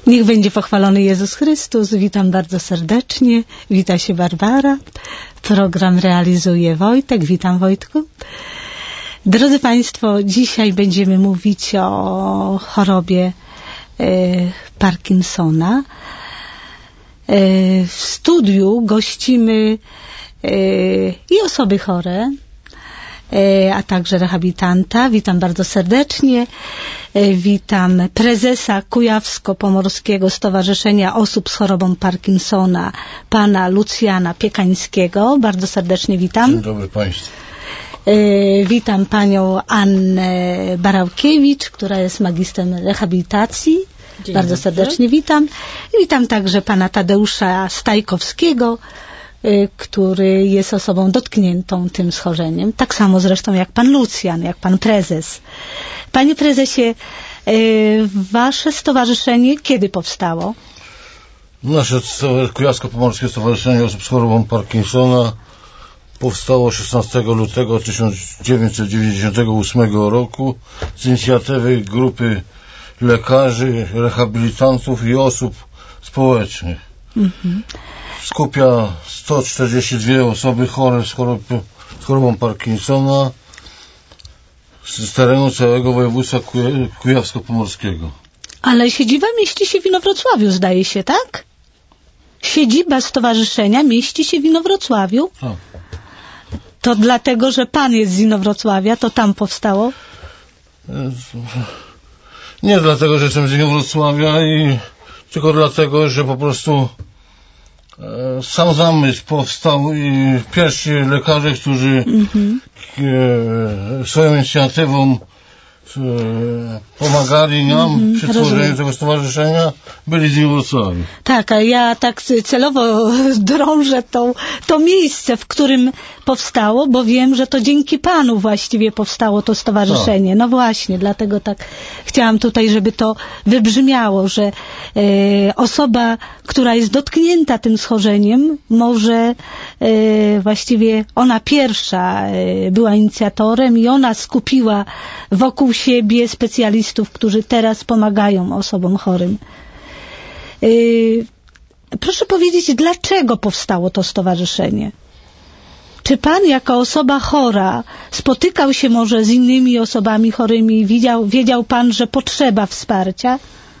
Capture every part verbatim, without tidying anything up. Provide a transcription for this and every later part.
Niech będzie pochwalony Jezus Chrystus. Witam bardzo serdecznie. Wita się Barbara. Program realizuje Wojtek. Witam, Wojtku. Drodzy Państwo, dzisiaj będziemy mówić o chorobie e, Parkinsona. E, w studiu gościmy e, i osoby chore, a także rehabilitanta. Witam bardzo serdecznie. Witam prezesa Kujawsko-Pomorskiego Stowarzyszenia Osób z Chorobą Parkinsona, pana Lucjana Piekańskiego. Bardzo serdecznie witam. Dzień dobry Państwu. Witam panią Annę Barałkiewicz, która jest magistrem rehabilitacji. Dzień bardzo dobry. Serdecznie witam. Witam także pana Tadeusza Stajkowskiego, który jest osobą dotkniętą tym schorzeniem. Tak samo zresztą jak pan Lucjan, jak pan prezes. Panie prezesie, wasze stowarzyszenie kiedy powstało? Nasze Kujawsko-Pomorskie Stowarzyszenie Osób z Chorobą Parkinsona powstało szesnastego lutego tysiąc dziewięćset dziewięćdziesiątego ósmego roku z inicjatywy grupy lekarzy, rehabilitantów i osób społecznych. Mhm. Skupia sto czterdzieści dwie osoby chore z, chorob, z chorobą Parkinsona z terenu całego województwa kujawsko-pomorskiego. Ale siedziba mieści się w Inowrocławiu, zdaje się, tak? Siedziba stowarzyszenia mieści się w Inowrocławiu? Tak. To dlatego, że pan jest z Inowrocławia, to tam powstało? Nie dlatego, że jestem z Inowrocławia, i tylko dlatego, że po prostu sam zamysł powstał i pierwsi lekarze, którzy mm-hmm. swoją inicjatywą pomagali nam mm-hmm. przy tworzeniu Rozumiem. tego stowarzyszenia, byli z Wrocławia. Tak, a ja tak celowo drążę to, to miejsce, w którym powstało, bo wiem, że to dzięki panu właściwie powstało to stowarzyszenie. Tak. No właśnie, dlatego tak chciałam tutaj, żeby to wybrzmiało, że e, osoba, która jest dotknięta tym schorzeniem, może e, właściwie ona pierwsza e, była inicjatorem i ona skupiła wokół siebie specjalistów, którzy teraz pomagają osobom chorym. Yy, proszę powiedzieć, dlaczego powstało to stowarzyszenie? Czy pan jako osoba chora spotykał się może z innymi osobami chorymi? Wiedział, wiedział pan, że potrzeba wsparcia?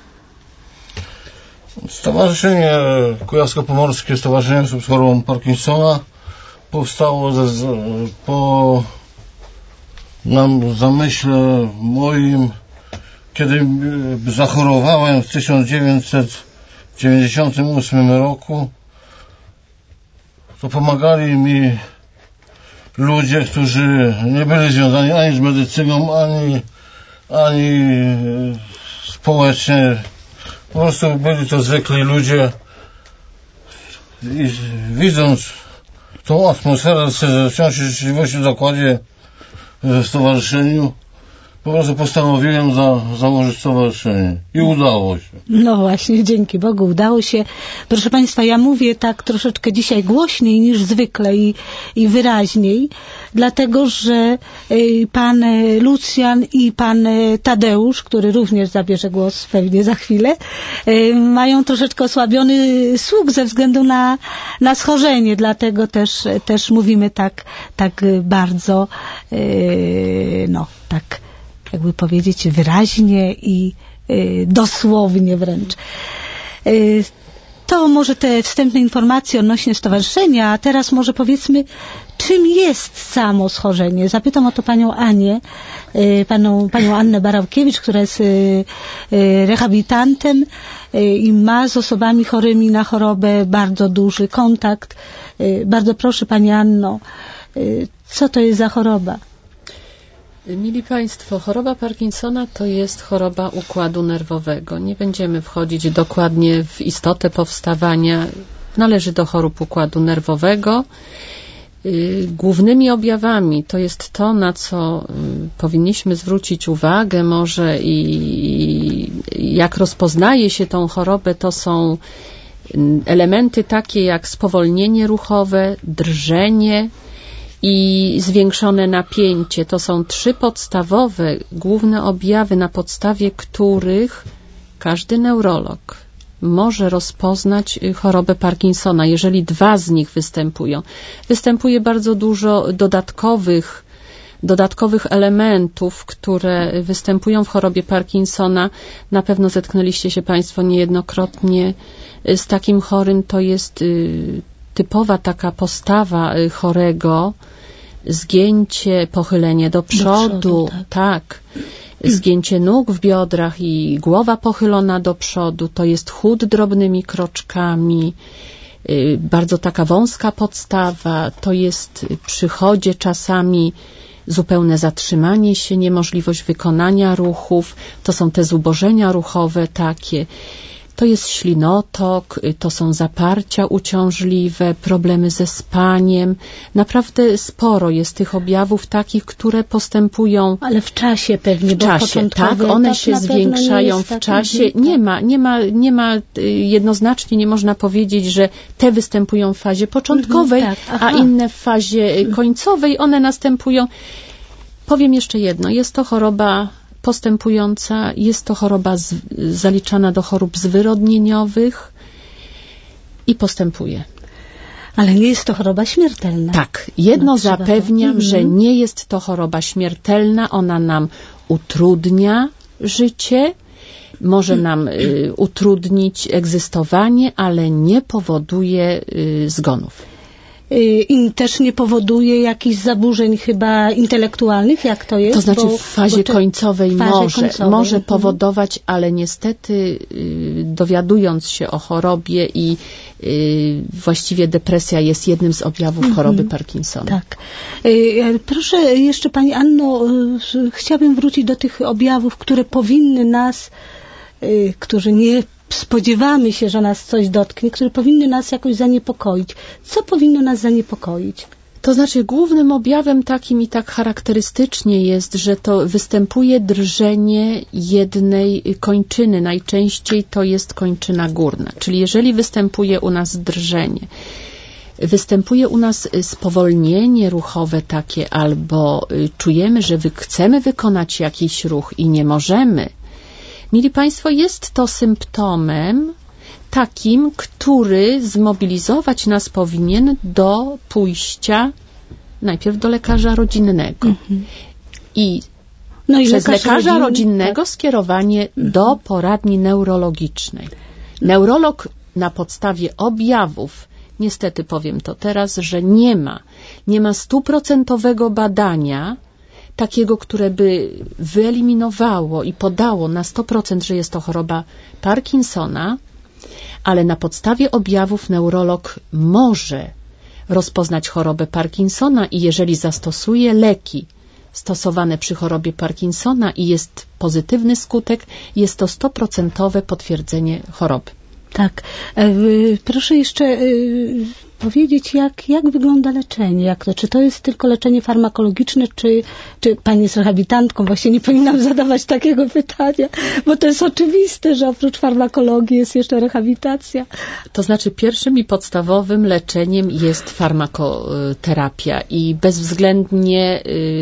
Stowarzyszenie Kujawsko-Pomorskie Stowarzyszenie Osób z Chorobą Parkinsona powstało ze, po na zamyśle moim, kiedy zachorowałem w tysiąc dziewięćset dziewięćdziesiątym ósmym roku, to pomagali mi ludzie, którzy nie byli związani ani z medycyną, ani, ani społecznie. Po prostu byli to zwykli ludzie i widząc tą atmosferę wciąż życzliwości w zakładzie, w stowarzyszeniu, po prostu postanowiłem za, założyć stowarzyszenie i udało się. No właśnie, dzięki Bogu udało się. Proszę Państwa, ja mówię tak troszeczkę dzisiaj głośniej niż zwykle i, i wyraźniej, dlatego że y, pan Lucjan i pan Tadeusz, który również zabierze głos pewnie za chwilę, y, mają troszeczkę osłabiony słuch ze względu na, na schorzenie, dlatego też, też mówimy tak, tak bardzo y, no, tak jakby powiedzieć wyraźnie i y, dosłownie wręcz. Y, to może te wstępne informacje odnośnie stowarzyszenia, a teraz może powiedzmy, czym jest samo schorzenie. Zapytam o to panią Anię, y, panią, panią Annę Barałkiewicz, która jest y, y, rehabilitantem y, i ma z osobami chorymi na chorobę bardzo duży kontakt. Y, bardzo proszę pani Anno, y, co to jest za choroba? Mili Państwo, choroba Parkinsona to jest choroba układu nerwowego. Nie będziemy wchodzić dokładnie w istotę powstawania. Należy do chorób układu nerwowego. Głównymi objawami to jest to, na co powinniśmy zwrócić uwagę może i jak rozpoznaje się tą chorobę, to są elementy takie jak spowolnienie ruchowe, drżenie i zwiększone napięcie. To są trzy podstawowe, główne objawy, na podstawie których każdy neurolog może rozpoznać chorobę Parkinsona, jeżeli dwa z nich występują. Występuje bardzo dużo dodatkowych, dodatkowych elementów, które występują w chorobie Parkinsona. Na pewno zetknęliście się Państwo niejednokrotnie z takim chorym. To jest typowa taka postawa chorego, zgięcie, pochylenie do przodu, do przodu tak. tak. Zgięcie nóg w biodrach i głowa pochylona do przodu. To jest chód drobnymi kroczkami, bardzo taka wąska podstawa. To jest przy chodzie czasami zupełne zatrzymanie się, niemożliwość wykonania ruchów. To są te zubożenia ruchowe takie. To jest ślinotok, to są zaparcia uciążliwe, problemy ze spaniem. Naprawdę sporo jest tych objawów takich, które postępują. Ale w czasie pewnie, w czasie, tak, one się zwiększają w czasie. Nie ma, nie ma, nie ma jednoznacznie nie można powiedzieć, że te występują w fazie początkowej, mhm, tak, a inne w fazie końcowej. One następują. Powiem jeszcze jedno, jest to choroba postępująca, jest to choroba z, zaliczana do chorób zwyrodnieniowych i postępuje. Ale nie jest to choroba śmiertelna. Tak, jedno no, zapewniam, to... że nie jest to choroba śmiertelna, ona nam utrudnia życie, może nam y, utrudnić egzystowanie, ale nie powoduje y, zgonów. I też nie powoduje jakichś zaburzeń chyba intelektualnych, jak to jest? To znaczy bo, w fazie bo końcowej w fazie może, końcowej. może mhm. powodować, ale niestety dowiadując się o chorobie i właściwie depresja jest jednym z objawów mhm. choroby Parkinsona. Tak. Proszę jeszcze Pani Anno, chciałabym wrócić do tych objawów, które powinny nas, którzy nie spodziewamy się, że nas coś dotknie, które powinny nas jakoś zaniepokoić. Co powinno nas zaniepokoić? To znaczy głównym objawem takim i tak charakterystycznie jest, że to występuje drżenie jednej kończyny. Najczęściej to jest kończyna górna. Czyli jeżeli występuje u nas drżenie, występuje u nas spowolnienie ruchowe takie, albo czujemy, że wy chcemy wykonać jakiś ruch i nie możemy. Mili Państwo, jest to symptomem takim, który zmobilizować nas powinien do pójścia najpierw do lekarza rodzinnego. Mhm. I, no i przez lekarza rodzinny, rodzinnego tak. skierowanie mhm. do poradni neurologicznej. Neurolog na podstawie objawów, niestety powiem to teraz, że nie ma, nie ma stuprocentowego badania takiego, które by wyeliminowało i podało na sto procent, że jest to choroba Parkinsona, ale na podstawie objawów neurolog może rozpoznać chorobę Parkinsona i jeżeli zastosuje leki stosowane przy chorobie Parkinsona i jest pozytywny skutek, jest to stuprocentowe potwierdzenie choroby. Tak. Proszę jeszcze powiedzieć, jak, jak wygląda leczenie? Jak to, czy to jest tylko leczenie farmakologiczne, czy, czy Pani jest rehabilitantką? Właśnie nie powinnam zadawać takiego pytania, bo to jest oczywiste, że oprócz farmakologii jest jeszcze rehabilitacja. To znaczy pierwszym i podstawowym leczeniem jest farmakoterapia i bezwzględnie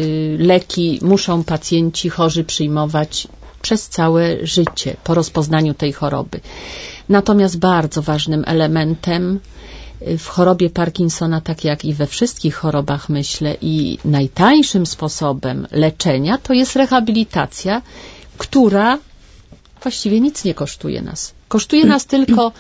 leki muszą pacjenci chorzy przyjmować przez całe życie po rozpoznaniu tej choroby. Natomiast bardzo ważnym elementem w chorobie Parkinsona, tak jak i we wszystkich chorobach, myślę, i najtańszym sposobem leczenia to jest rehabilitacja, która właściwie nic nie kosztuje nas. Kosztuje nas tylko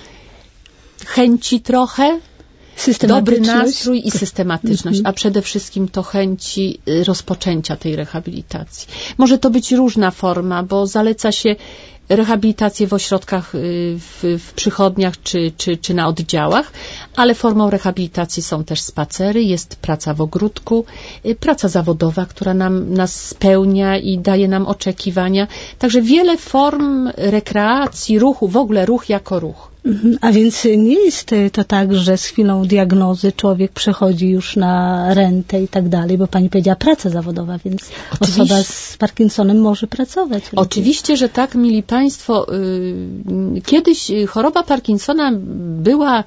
chęci trochę, dobry nastrój i systematyczność, a przede wszystkim to chęci rozpoczęcia tej rehabilitacji. Może to być różna forma, bo zaleca się rehabilitację w ośrodkach, w, w przychodniach czy, czy, czy na oddziałach, ale formą rehabilitacji są też spacery, jest praca w ogródku, praca zawodowa, która nam, nas spełnia i daje nam oczekiwania. Także wiele form rekreacji, ruchu, w ogóle ruch jako ruch. A więc nie jest to tak, że z chwilą diagnozy człowiek przechodzi już na rentę i tak dalej, bo Pani powiedziała praca zawodowa, więc Oczywiście. Osoba z Parkinsonem może pracować. Oczywiście, że tak, mili Państwo. Kiedyś choroba Parkinsona była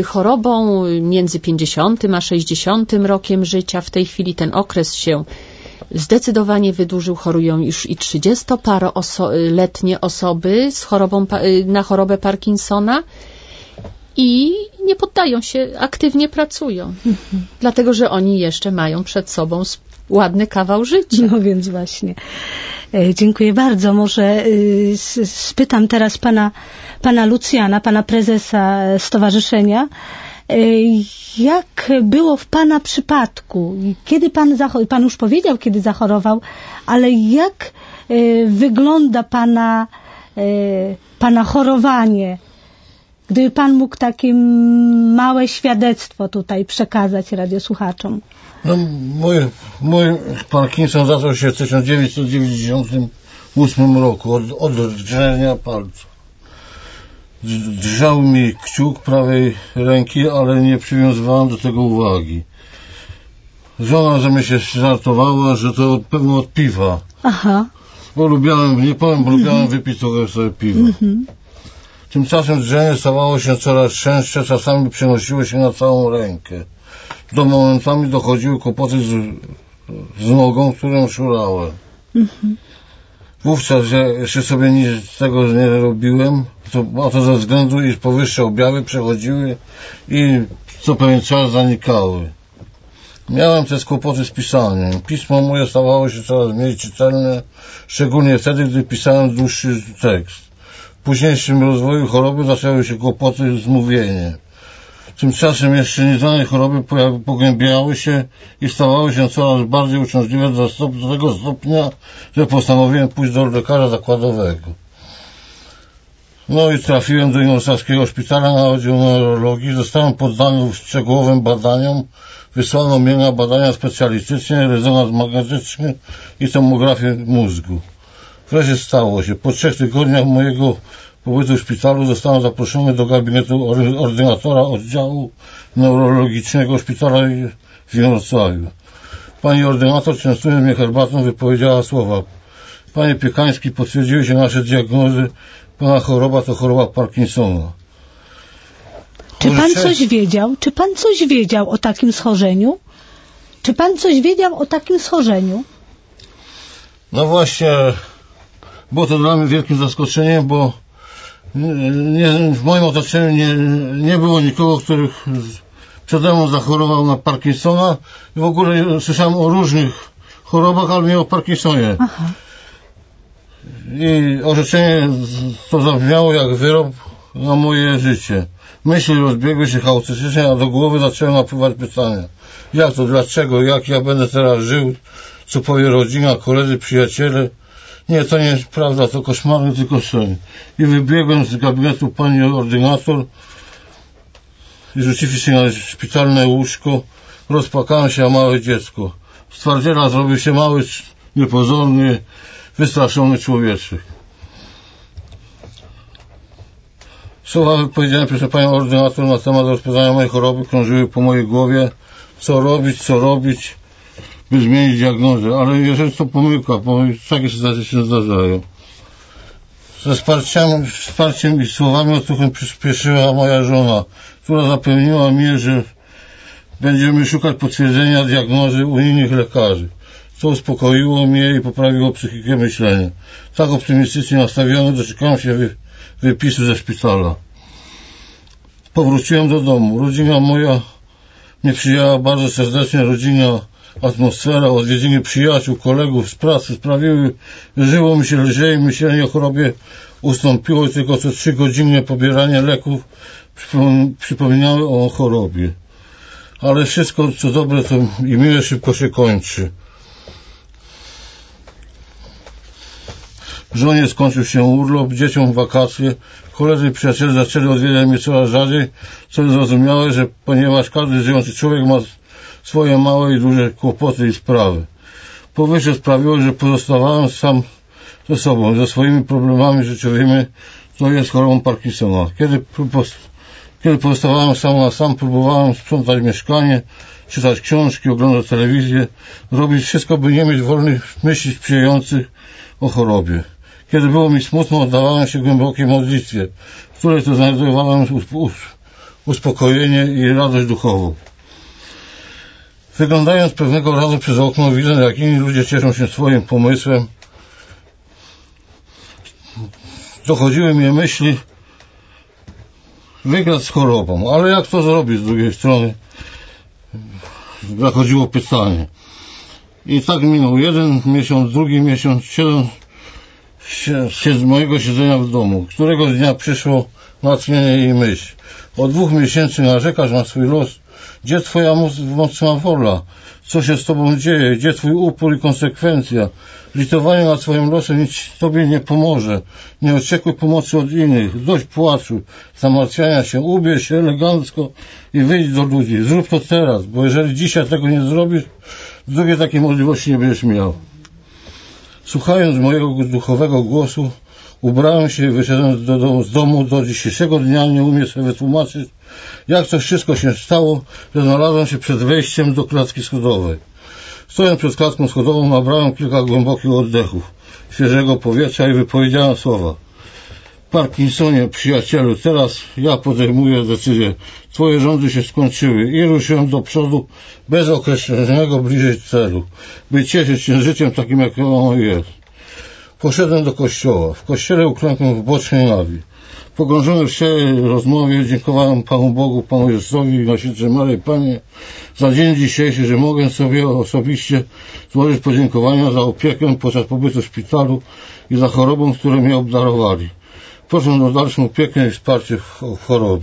chorobą między pięćdziesiątym a sześćdziesiątym rokiem życia. W tej chwili ten okres się Zdecydowanie wydłużył, chorują już i trzydziestoparoletnie osoby z chorobą, na chorobę Parkinsona i nie poddają się, aktywnie pracują. Mhm. Dlatego, że oni jeszcze mają przed sobą ładny kawał życia. No więc właśnie. Dziękuję bardzo. Może spytam teraz pana, pana Lucjana, pana prezesa stowarzyszenia, jak było w pana przypadku? Kiedy pan zachorował? Pan już powiedział, kiedy zachorował, ale jak wygląda pana, pana chorowanie? Gdyby pan mógł takie małe świadectwo tutaj przekazać radiosłuchaczom. No, mój, mój Parkinson zaczął się w tysiąc dziewięćset dziewięćdziesiątym ósmym roku od, od drżenia palca. Drżał mi kciuk prawej ręki, ale nie przywiązywałem do tego uwagi. Żona ze mnie się żartowała, że to pewno od piwa. Aha. Bo lubiałem, nie powiem, bo lubiałem mm-hmm. wypić trochę sobie piwa. Mm-hmm. Tymczasem drżenie stawało się coraz częstsze, czasami przenosiło się na całą rękę. Do momentami dochodziły kłopoty z, z nogą, którą szurałem. Mm-hmm. Wówczas ja jeszcze sobie nic z tego nie robiłem, to, a to ze względu, iż powyższe objawy przechodziły i co pewien czas zanikały. Miałem też kłopoty z pisaniem. Pismo moje stawało się coraz mniej czytelne, szczególnie wtedy, gdy pisałem dłuższy tekst. W późniejszym rozwoju choroby zaczęły się kłopoty z mówieniem. Tymczasem jeszcze nieznane choroby pogłębiały się i stawały się coraz bardziej uciążliwe do, stop, do tego stopnia, że postanowiłem pójść do lekarza zakładowego. No i trafiłem do Inowrocławskiego Szpitala na oddział neurologii. Zostałem poddany szczegółowym badaniom. Wysłano mnie na badania specjalistyczne, rezonans magnetyczny i tomografię mózgu. Wreszcie stało się. Po trzech tygodniach mojego pobytu w szpitalu zostałem zaproszony do gabinetu ordynatora oddziału neurologicznego szpitala w Inowrocławiu. Pani ordynator, częstując mnie herbatą, wypowiedziała słowa: Panie Piekański, potwierdziły się nasze diagnozy. Pana choroba to choroba Parkinsona. Czy pan coś wiedział? Czy pan coś wiedział o takim schorzeniu? Czy pan coś wiedział o takim schorzeniu? No właśnie, było to dla mnie wielkim zaskoczeniem, bo nie, w moim otoczeniu nie, nie było nikogo, który przede mną zachorował na Parkinsona. W ogóle słyszałem o różnych chorobach, ale nie o Parkinsonie. Aha. I orzeczenie to zabrzmiało jak wyrok na moje życie. Myśli rozbiegły się chaotycznie, a do głowy zaczęły napływać pytania. Jak to, dlaczego, jak ja będę teraz żył, co powie rodzina, koledzy, przyjaciele. Nie, to nie jest prawda, to koszmarny tylko sen. I wybiegłem z gabinetu pani ordynator i rzuciwszy się na szpitalne łóżko, rozpłakałem się, a małe dziecko. Z twardziela zrobił się mały, niepozorny, wystraszony człowieczek. Słowa wypowiedziane przez panią ordynator na temat rozpoznania mojej choroby krążyły po mojej głowie. Co robić, co robić, by zmienić diagnozę. Ale jeżeli to pomyłka, bo takie sytuacje się zdarzają. Ze wsparciem, wsparciem i słowami otuchem przyspieszyła moja żona, która zapewniła mnie, że będziemy szukać potwierdzenia diagnozy u innych lekarzy. To uspokoiło mnie i poprawiło psychikę myślenia. Tak optymistycznie nastawiony doczekałem się wy, wypisu ze szpitala. Powróciłem do domu. Rodzina moja mnie przyjęła bardzo serdecznie. Rodzina, atmosfera, odwiedziny przyjaciół, kolegów z pracy sprawiły, że żyło mi się lżej. Myślenie o chorobie ustąpiło i tylko co trzygodzinne pobieranie leków przypominały o chorobie. Ale wszystko, co dobre to i miłe, szybko się kończy. Żonie skończył się urlop, dzieciom wakacje, koledzy i przyjaciele zaczęli odwiedzać mnie coraz rzadziej, co jest zrozumiałe, że ponieważ każdy żyjący człowiek ma swoje małe i duże kłopoty i sprawy. Powyższe sprawiło, że pozostawałem sam ze sobą, ze swoimi problemami życiowymi, to jest chorobą Parkinsona. Kiedy, kiedy pozostawałem sam na sam, próbowałem sprzątać mieszkanie, czytać książki, oglądać telewizję, robić wszystko, by nie mieć wolnych myśli sprzyjających o chorobie. Kiedy było mi smutno, oddawałem się głębokiej modlitwie, w której to znajdowałem uspokojenie i radość duchową. Wyglądając pewnego razu przez okno, widzę, jak inni ludzie cieszą się swoim pomysłem. Dochodziły mnie myśli wygrać z chorobą, ale jak to zrobić z drugiej strony? Zachodziło pytanie. I tak minął jeden miesiąc, drugi miesiąc, siedem się, się z mojego siedzenia w domu. Któregoś dnia przyszło natchnienie i myśl. Od dwóch miesięcy narzekasz na swój los. Gdzie twoja mocna wola? Co się z tobą dzieje? Gdzie twój upór i konsekwencja? Litowanie nad swoim losem nic tobie nie pomoże. Nie oczekuj pomocy od innych. Dość płaczu, zamartwiania się. Ubierz się elegancko i wyjdź do ludzi. Zrób to teraz, bo jeżeli dzisiaj tego nie zrobisz, drugiej takiej możliwości nie będziesz miał. Słuchając mojego duchowego głosu, ubrałem się i wyszedłem do domu, z domu. Do dzisiejszego dnia nie umiem sobie wytłumaczyć, jak to wszystko się stało, że znalazłem się przed wejściem do klatki schodowej. Stojąc przed klatką schodową, nabrałem kilka głębokich oddechów świeżego powietrza i wypowiedziałem słowa. Parkinsonie, przyjacielu, teraz ja podejmuję decyzję. Twoje rządy się skończyły i ruszyłem do przodu bez określonego bliżej celu, by cieszyć się życiem takim, jak ono jest. Poszedłem do kościoła. W kościele uklękłem w bocznej nawi. Pogrążony w szczerej rozmowie dziękowałem Panu Bogu, Panu Jezusowi i Najświętszej Maryi Pannie za dzień dzisiejszy, że mogę sobie osobiście złożyć podziękowania za opiekę podczas pobytu w szpitalu i za chorobą, które mnie obdarowali. Proszę o dalszą opiekę i wsparcie w chorobie.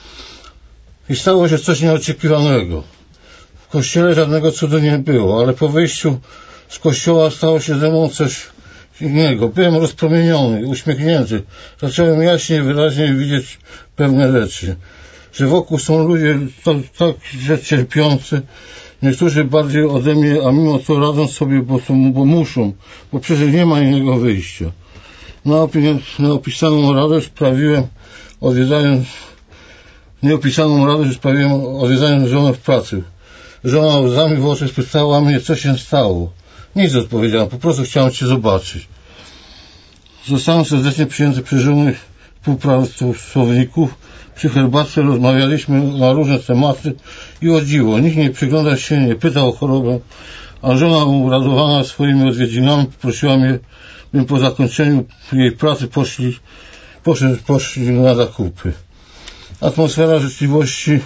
I stało się coś nieoczekiwanego. W kościele żadnego cudu nie było, ale po wyjściu z kościoła stało się ze mną coś innego. Byłem rozpromieniony, uśmiechnięty. Zacząłem jaśniej, wyraźnie widzieć pewne rzeczy. Że wokół są ludzie tak, tak że cierpiący, niektórzy bardziej ode mnie, a mimo to radzą sobie, bo, są, bo muszą, bo przecież nie ma innego wyjścia. Na, Nieopisaną radość sprawiłem, odwiedzając, nieopisaną radość sprawiłem, odwiedzając żonę w pracy. Żona łzami w oczy spytała mnie, co się stało. Nic, odpowiedziałem, po prostu chciałem cię zobaczyć. Zostałem serdecznie przyjęty przez żony współpracowników. Przy herbatce rozmawialiśmy na różne tematy i o dziwo, nikt nie przyglądał się, nie pytał o chorobę, a żona uradowana swoimi odwiedzinami poprosiła mnie, bym po zakończeniu jej pracy poszli, poszli, poszli na zakupy. Atmosfera życzliwości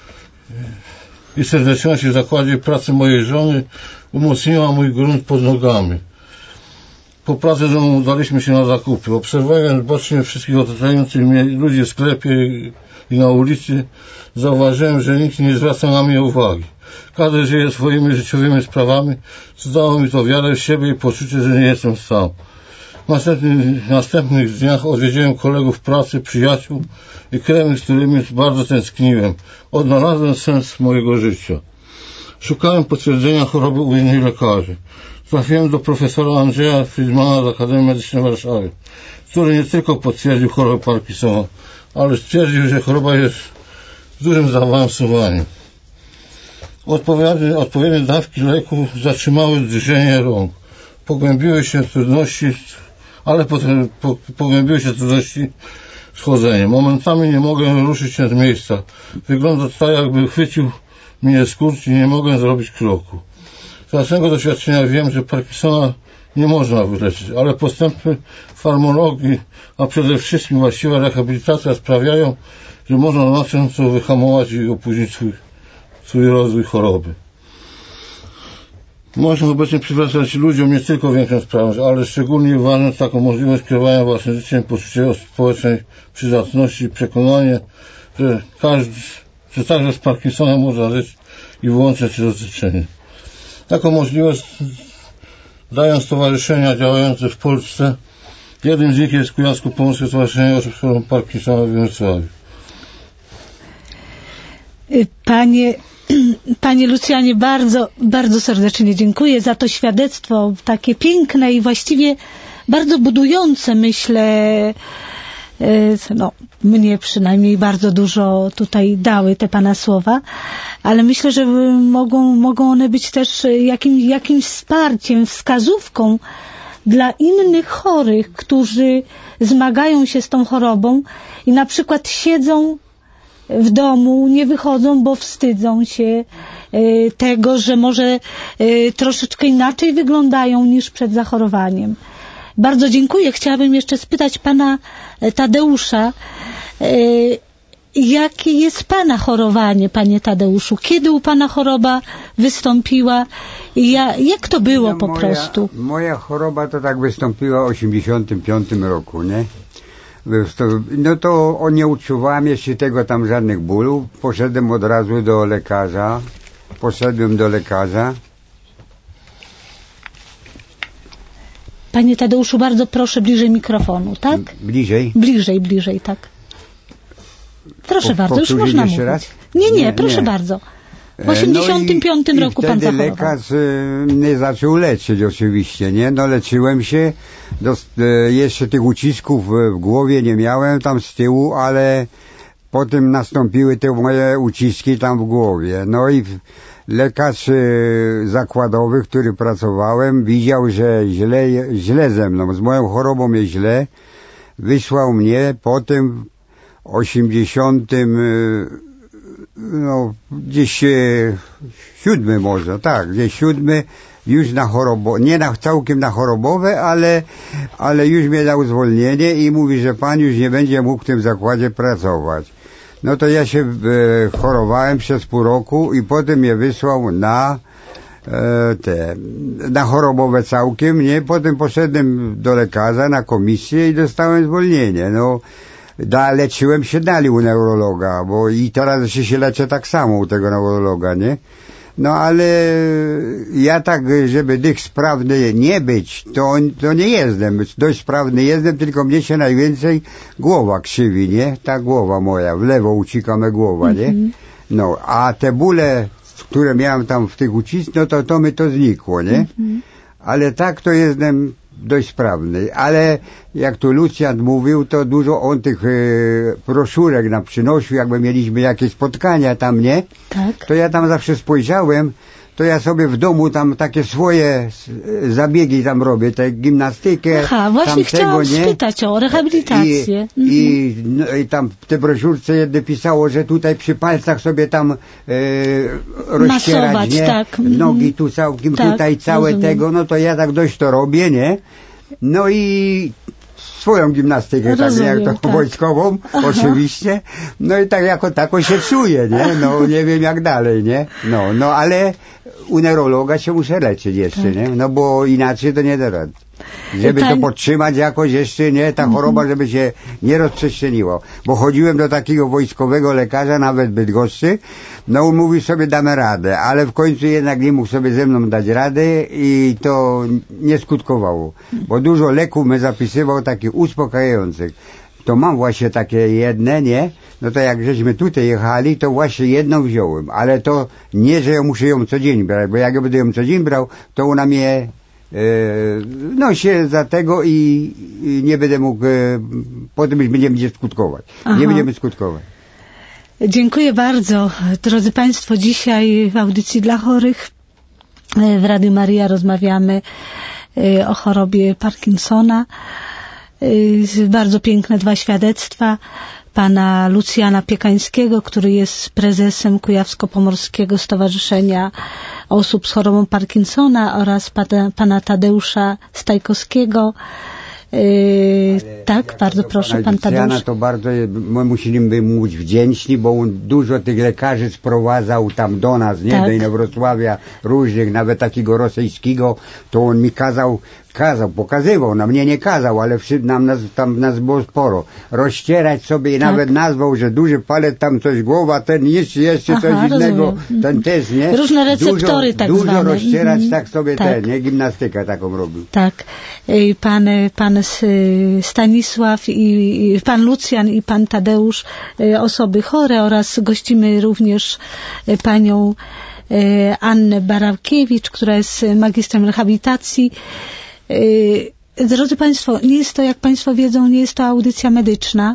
i serdeczności w zakładzie pracy mojej żony umocniła mój grunt pod nogami. Po pracy domu udaliśmy się na zakupy. Obserwując bocznie wszystkich otaczających mnie ludzi w sklepie i na ulicy, zauważyłem, że nikt nie zwraca na mnie uwagi. Każdy żyje swoimi życiowymi sprawami, co dało mi to wiarę w siebie i poczucie, że nie jestem sam. W następnych, następnych dniach odwiedziłem kolegów pracy, przyjaciół i krewnych, z którymi bardzo tęskniłem. Odnalazłem sens mojego życia. Szukałem potwierdzenia choroby u innych lekarzy. Trafiłem do profesora Andrzeja Friedmana z Akademii Medycznej w Warszawie, który nie tylko potwierdził chorobę Parkinsona, ale stwierdził, że choroba jest w dużym zaawansowaniu. Odpowiednie, odpowiednie dawki leku zatrzymały drżenie rąk. Pogłębiły się trudności, ale potem po, pogłębiły się trudności z chodzeniem. Momentami nie mogę ruszyć się z miejsca. Wygląda tak, jakby chwycił mnie skurcz i nie mogę zrobić kroku. Z własnego doświadczenia wiem, że Parkinsona nie można wyleczyć, ale postępy farmakologii, a przede wszystkim właściwa rehabilitacja sprawiają, że można znacząco wyhamować i opóźnić swój, swój rozwój choroby. Można obecnie przywracać ludziom nie tylko większą sprawność, ale szczególnie ważną taką możliwość kierowania własnym życiem, poczucie społecznej przydatności i przekonanie, że, każdy, że także z Parkinsona można żyć i wyłączać się dotychczas. Taką możliwość dają stowarzyszenia działające w Polsce. Jednym z nich jest Kujawsko-Pomorskie Stowarzyszenie Osób z chorobą Parkinsona w Wrocławiu. Panie, Panie Lucjanie, bardzo, bardzo serdecznie dziękuję za to świadectwo, takie piękne i właściwie bardzo budujące, myślę, no, mnie przynajmniej bardzo dużo tutaj dały te Pana słowa, ale myślę, że mogą, mogą one być też jakim, jakimś wsparciem, wskazówką dla innych chorych, którzy zmagają się z tą chorobą i na przykład siedzą w domu, nie wychodzą, bo wstydzą się tego, że może troszeczkę inaczej wyglądają niż przed zachorowaniem. Bardzo dziękuję. Chciałabym jeszcze spytać pana Tadeusza, jakie jest pana chorowanie, panie Tadeuszu? Kiedy u pana choroba wystąpiła? Ja, jak to było no, po moja, prostu? Moja choroba to tak wystąpiła w osiemdziesiątym piątym roku, nie? No to nie uczuwałem jeszcze tego tam żadnych bólów. Poszedłem od razu do lekarza. Poszedłem do lekarza. Panie Tadeuszu, bardzo proszę bliżej mikrofonu, tak? Bliżej? Bliżej, bliżej, tak. Proszę po, bardzo, już można mówić. Raz? Nie, nie, nie, proszę nie. bardzo. W osiemdziesiątym piątym no i, roku i pan wtedy zachorował. lekarz y, mnie zaczął leczyć oczywiście, nie? No leczyłem się, dost, y, jeszcze tych ucisków w, w głowie nie miałem tam z tyłu, ale potem nastąpiły te moje uciski tam w głowie. No i lekarz y, zakładowy, który pracowałem, widział, że źle, źle ze mną, z moją chorobą jest źle, wysłał mnie potem w osiemdziesiątym no gdzieś e, siódmy może, tak, gdzieś siódmy już na chorobo, nie na, całkiem na chorobowe, ale, ale już mnie dał zwolnienie i mówi, że pan już nie będzie mógł w tym zakładzie pracować. No to ja się e, chorowałem przez pół roku i potem mnie wysłał na e, te, na chorobowe całkiem, nie? Potem poszedłem do lekarza na komisję i dostałem zwolnienie, no. Da, leczyłem się dalej u neurologa, bo i teraz się, się leczę tak samo u tego neurologa, nie? No ale ja tak, żeby dych sprawny nie być, to, to nie jestem. Dość sprawny jestem, tylko mnie się najwięcej głowa krzywi, nie? Ta głowa moja, w lewo ucika me głowa, nie? Mm-hmm. No, a te bóle, które miałem tam w tych uciskach, no to to mi to znikło, nie? Mm-hmm. Ale tak to jestem dość sprawny, ale jak tu Lucjan mówił, to dużo on tych e, broszurek nam przynosił, jakby mieliśmy jakieś spotkania tam, nie? Tak. To ja tam zawsze spojrzałem, to ja sobie w domu tam takie swoje zabiegi tam robię, tę gimnastykę. Aha, właśnie tamtego, chciałam nie? spytać o rehabilitację. I, mhm. i, no, i tam w tej broszurce jedne pisało, że tutaj przy palcach sobie tam e, rozcierać, masować, nie? tak. Nogi tu całkiem, tak, tutaj całe rozumiem. Tego, no to ja tak dość to robię, nie? No i swoją gimnastykę, rozumiem, tak jak to tak. wojskową, Aha. oczywiście. No i tak jako tako się czuję, nie? No nie wiem jak dalej, nie? No, no ale u neurologa się muszę leczyć jeszcze, tak. nie? No bo inaczej to nie da rady. Żeby Pan... to podtrzymać jakoś jeszcze, nie? Ta choroba, mm-hmm. żeby się nie rozprzestrzeniła. Bo chodziłem do takiego wojskowego lekarza, nawet Bydgoszczy, no on mówi sobie damy radę, ale w końcu jednak nie mógł sobie ze mną dać rady i to nie skutkowało. Bo dużo leków mnie zapisywał takich uspokajających. To mam właśnie takie jedne, nie? No to jak żeśmy tutaj jechali, to właśnie jedną wziąłem. Ale to nie, że ja muszę ją co dzień brać, bo jak ja będę ją co dzień brał, to ona mnie no się za tego i, i nie będę mógł, potem już nie będzie skutkować. Aha. Nie będziemy skutkować. Dziękuję bardzo. Drodzy Państwo, dzisiaj w audycji dla chorych w Radiu Maryja rozmawiamy o chorobie Parkinsona. Bardzo piękne dwa świadectwa pana Lucjana Piekańskiego, który jest prezesem Kujawsko-Pomorskiego Stowarzyszenia Osób z chorobą Parkinsona, oraz pana, pana Tadeusza Stajkowskiego. Yy, tak, bardzo proszę, pan Tadeusz. To bardzo my musimy mu być wdzięczni, bo on dużo tych lekarzy sprowadzał tam do nas, nie? Tak. Do Inowrocławia, różnych, nawet takiego rosyjskiego, to on mi kazał kazał, pokazywał, na mnie nie kazał, ale wszy, nam nas, tam nas było sporo. Rozcierać sobie i tak. nawet nazwał, że duży palec, tam coś głowa, ten jeszcze, jeszcze Aha, coś innego, rozumiem. Ten też, nie? Różne receptory dużo, tak dużo zwane. Dużo rozcierać, mm-hmm. tak sobie tak. ten, nie? Gimnastykę taką robił. Tak. Pan, pan Stanisław i pan Lucjan i pan Tadeusz, osoby chore, oraz gościmy również panią Annę Barawkiewicz, która jest magistrem rehabilitacji. Drodzy Państwo, nie jest to, jak Państwo wiedzą, nie jest to audycja medyczna.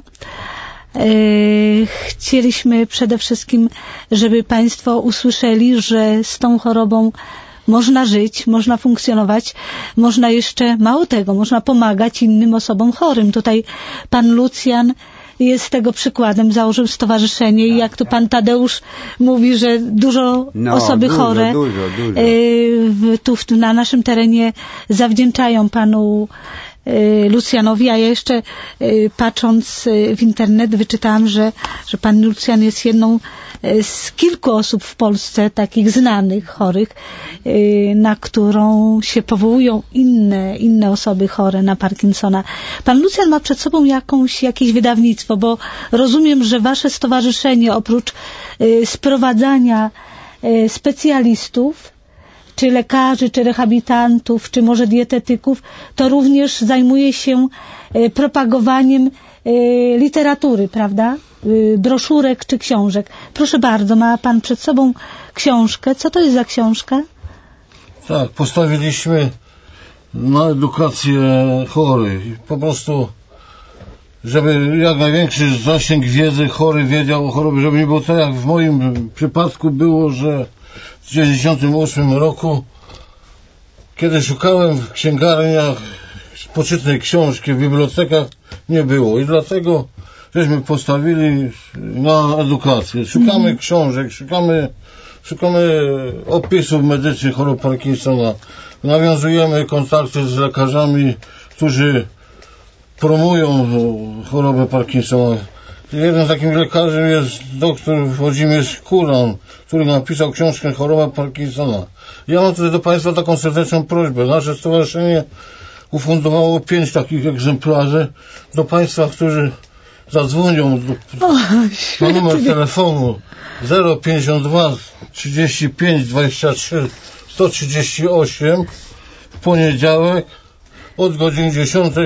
Chcieliśmy przede wszystkim, żeby Państwo usłyszeli, że z tą chorobą można żyć, można funkcjonować, można jeszcze, mało tego, można pomagać innym osobom chorym. Tutaj pan Lucjan jest tego przykładem, założył stowarzyszenie i jak tu pan Tadeusz mówi, że dużo No, osoby dużo, chore dużo, dużo. y, w- tu w, na naszym terenie zawdzięczają panu y, Lucjanowi, a ja jeszcze y, patrząc y, w internet wyczytałam, że, że pan Lucjan jest jedną y, z kilku osób w Polsce, takich znanych, chorych, y, na którą się powołują inne, inne osoby chore na Parkinsona. Pan Lucjan ma przed sobą jakąś, jakieś wydawnictwo, bo rozumiem, że wasze stowarzyszenie oprócz y, sprowadzania y, specjalistów, czy lekarzy, czy rehabilitantów, czy może dietetyków, to również zajmuje się e, propagowaniem e, literatury, prawda? E, broszurek czy książek. Proszę bardzo, ma pan przed sobą książkę. Co to jest za książka? Tak, postawiliśmy na edukację chorych. Po prostu, żeby jak największy zasięg wiedzy chory wiedział o chorobie, żeby nie było tak jak w moim przypadku było, że w dziewięćdziesiątym ósmym roku, kiedy szukałem w księgarniach poczytnej książki, w bibliotekach nie było i dlatego żeśmy postawili na edukację. Szukamy mm. książek, szukamy, szukamy opisów medycznych chorób Parkinsona, nawiązujemy kontakty z lekarzami, którzy promują chorobę Parkinsona. Jednym takim lekarzem jest doktor Włodzimierz Kuran, który napisał książkę Choroba Parkinsona. Ja mam tutaj do państwa taką serdeczną prośbę. Nasze stowarzyszenie ufundowało pięć takich egzemplarzy do państwa, którzy zadzwonią do, O, na numer telefonu zero pięćdziesiąt dwa trzydzieści pięć dwadzieścia trzy sto trzydzieści osiem w poniedziałek od godziny dziesiątej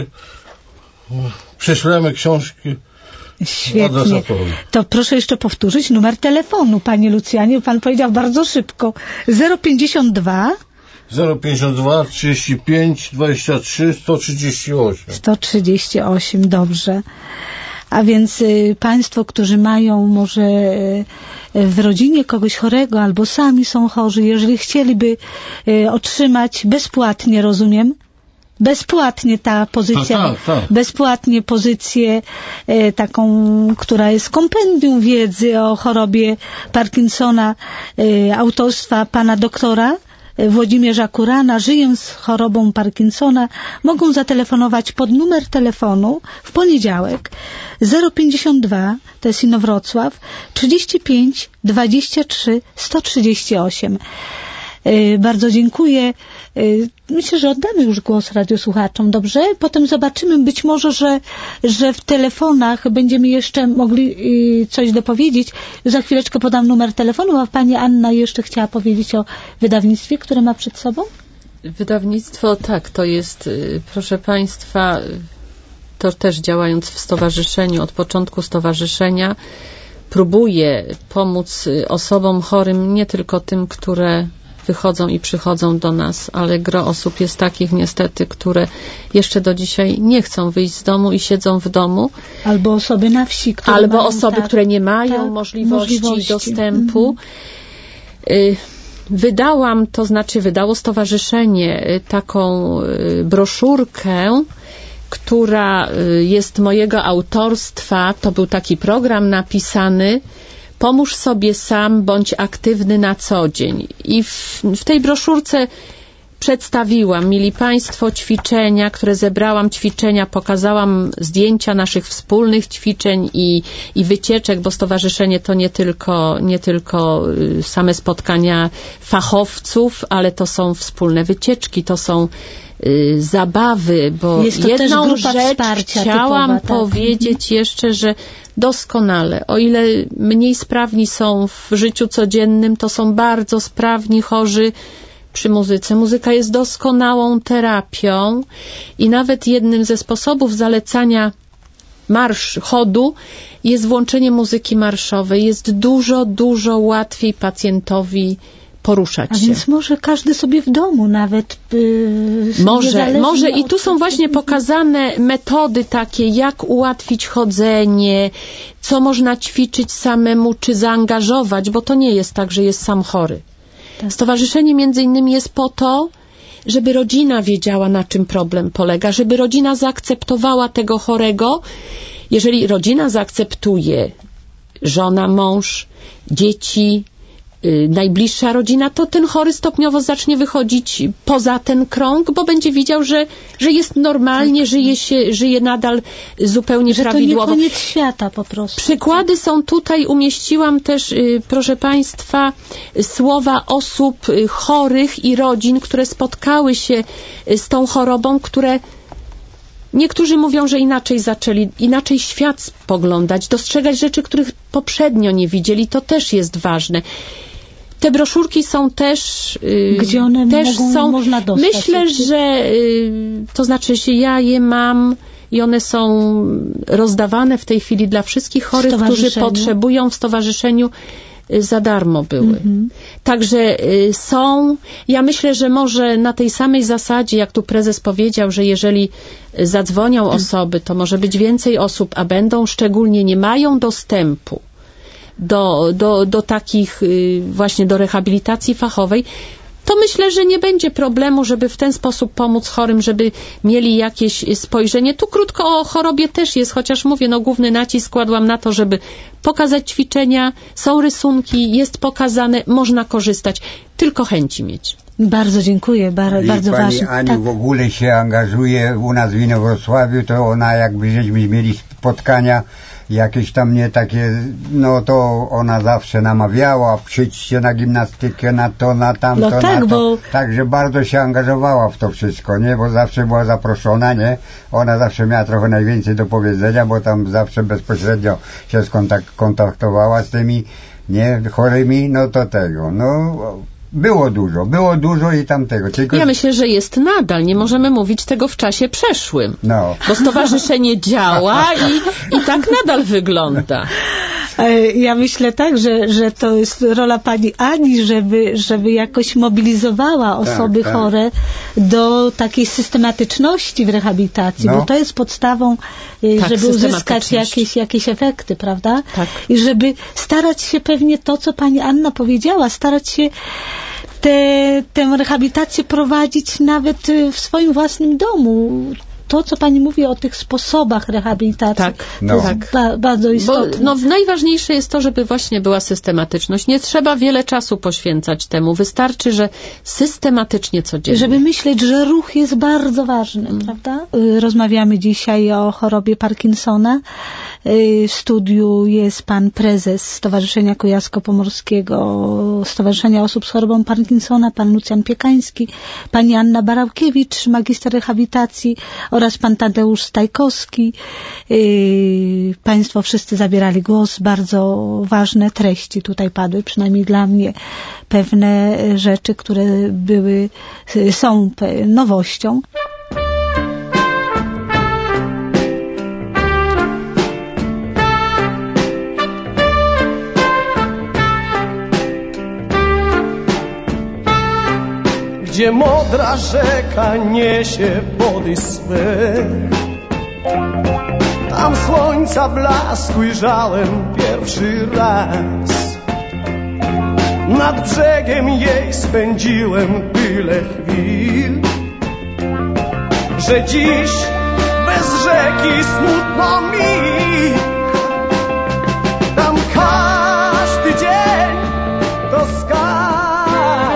prześlemy książki. Świetnie. To proszę jeszcze powtórzyć numer telefonu, panie Lucjanie. Pan powiedział bardzo szybko. zero pięćdziesiąt dwa zero pięćdziesiąt dwa trzydzieści pięć dwadzieścia trzy sto trzydzieści osiem. sto trzydzieści osiem, dobrze. A więc y, państwo, którzy mają może y, w rodzinie kogoś chorego albo sami są chorzy, jeżeli chcieliby y, otrzymać bezpłatnie, rozumiem, bezpłatnie ta pozycja, tak, tak, tak. bezpłatnie pozycję e, taką, która jest kompendium wiedzy o chorobie Parkinsona, e, autorstwa pana doktora e, Włodzimierza Kurana, żyję z chorobą Parkinsona, mogą zatelefonować pod numer telefonu w poniedziałek zero pięćdziesiąt dwa, to jest Inowrocław, trzydzieści pięć dwadzieścia trzy sto trzydzieści osiem. Bardzo dziękuję. Myślę, że oddamy już głos radiosłuchaczom, dobrze? Potem zobaczymy, być może, że, że w telefonach będziemy jeszcze mogli coś dopowiedzieć. Za chwileczkę podam numer telefonu, a pani Anna jeszcze chciała powiedzieć o wydawnictwie, które ma przed sobą? Wydawnictwo, tak, to jest, proszę państwa, to też działając w stowarzyszeniu, od początku stowarzyszenia, próbuje pomóc osobom chorym, nie tylko tym, które wychodzą i przychodzą do nas, ale gro osób jest takich niestety, które jeszcze do dzisiaj nie chcą wyjść z domu i siedzą w domu. Albo osoby na wsi, które Albo mają, osoby, tak, które nie mają tak, możliwości, możliwości dostępu. Mhm. Wydałam, to znaczy wydało stowarzyszenie taką broszurkę, która jest mojego autorstwa. To był taki program napisany: pomóż sobie sam, bądź aktywny na co dzień. I w, w tej broszurce przedstawiłam, mili państwo, ćwiczenia, które zebrałam, ćwiczenia, pokazałam zdjęcia naszych wspólnych ćwiczeń i, i wycieczek, bo stowarzyszenie to nie tylko, nie tylko same spotkania fachowców, ale to są wspólne wycieczki, to są y, zabawy, bo jest to jedną też grupa rzecz wsparcia chciałam typowa, tak. powiedzieć jeszcze, że doskonale, o ile mniej sprawni są w życiu codziennym, to są bardzo sprawni chorzy przy muzyce. Muzyka jest doskonałą terapią i nawet jednym ze sposobów zalecania marsz, chodu jest włączenie muzyki marszowej. Jest dużo, dużo łatwiej pacjentowi poruszać A się. więc może każdy sobie w domu nawet yy, może, może i tu są właśnie pokazane metody takie, jak ułatwić chodzenie, co można ćwiczyć samemu, czy zaangażować, bo to nie jest tak, że jest sam chory. Tak. Stowarzyszenie między innymi jest po to, żeby rodzina wiedziała, na czym problem polega, żeby rodzina zaakceptowała tego chorego jeżeli rodzina zaakceptuje, żona, mąż, dzieci, yy, najbliższa rodzina, to ten chory stopniowo zacznie wychodzić poza ten krąg, bo będzie widział, że, że jest normalnie, tak. żyje się, żyje nadal zupełnie że prawidłowo. To nie koniec świata po prostu. Przykłady są tutaj, umieściłam też, yy, proszę Państwa, słowa osób yy, chorych i rodzin, które spotkały się yy, z tą chorobą, które niektórzy mówią, że inaczej zaczęli, inaczej świat spoglądać, dostrzegać rzeczy, których poprzednio nie widzieli. To też jest ważne. Te broszurki są też... Yy, Gdzie one też mogą, są, można dostać? Myślę, że yy, to znaczy, że ja je mam i one są rozdawane w tej chwili dla wszystkich chorych, którzy potrzebują w stowarzyszeniu. Za darmo były. Mm-hmm. Także y, są, ja myślę, że może na tej samej zasadzie, jak tu prezes powiedział, że jeżeli zadzwonią mm. osoby, to może być więcej osób, a będą, szczególnie nie mają dostępu do, do, do takich y, właśnie do rehabilitacji fachowej, to myślę, że nie będzie problemu, żeby w ten sposób pomóc chorym, żeby mieli jakieś spojrzenie. Tu krótko o chorobie też jest, chociaż mówię, no główny nacisk kładłam na to, żeby pokazać ćwiczenia, są rysunki, jest pokazane, można korzystać, tylko chęci mieć. Bardzo dziękuję, bar- I bardzo pani ważne. Aniu Tak. w ogóle się angażuje u nas w Inowrocławiu, to ona jakby żeśmy mieli spotkania jakieś tam nie takie, no to ona zawsze namawiała, przyjdźcie na gimnastykę, na to, na tamto, no tak, na to. Bo... Także bardzo się angażowała w to wszystko, nie? Bo zawsze była zaproszona, nie? Ona zawsze miała trochę najwięcej do powiedzenia, bo tam zawsze bezpośrednio się skontakt- kontaktowała z tymi, nie? Chorymi, no to tego, no... Było dużo, było dużo i tamtego. Tylko... Ja myślę, że jest nadal. Nie możemy mówić tego w czasie przeszłym. No. Bo stowarzyszenie działa i, i tak nadal wygląda. Ja myślę tak, że, że to jest rola pani Ani, żeby, żeby jakoś mobilizowała osoby tak, tak. chore do takiej systematyczności w rehabilitacji, no. bo to jest podstawą, tak, żeby uzyskać jakieś, jakieś efekty, prawda? Tak. I żeby starać się pewnie to, co pani Anna powiedziała, starać się te, tę rehabilitację prowadzić nawet w swoim własnym domu. To, co pani mówi o tych sposobach rehabilitacji, tak, no. to jest ba- bardzo istotne. Bo, no, najważniejsze jest to, żeby właśnie była systematyczność. Nie trzeba wiele czasu poświęcać temu. Wystarczy, że systematycznie codziennie. Żeby myśleć, że ruch jest bardzo ważny, mm. prawda? Rozmawiamy dzisiaj o chorobie Parkinsona. W studiu jest pan prezes Stowarzyszenia Kujawsko-Pomorskiego, Stowarzyszenia Osób z chorobą Parkinsona, pan Lucjan Piekański, pani Anna Barałkiewicz, magister rehabilitacji oraz pan Tadeusz Stajkowski. Państwo wszyscy zabierali głos. Bardzo ważne treści tutaj padły, przynajmniej dla mnie. Pewne rzeczy, które były, są nowością. Gdzie modra rzeka niesie wody swe, tam słońca blask ujrzałem pierwszy raz. Nad brzegiem jej spędziłem tyle chwil, że dziś bez rzeki smutno mi. Tam każdy dzień to skarb,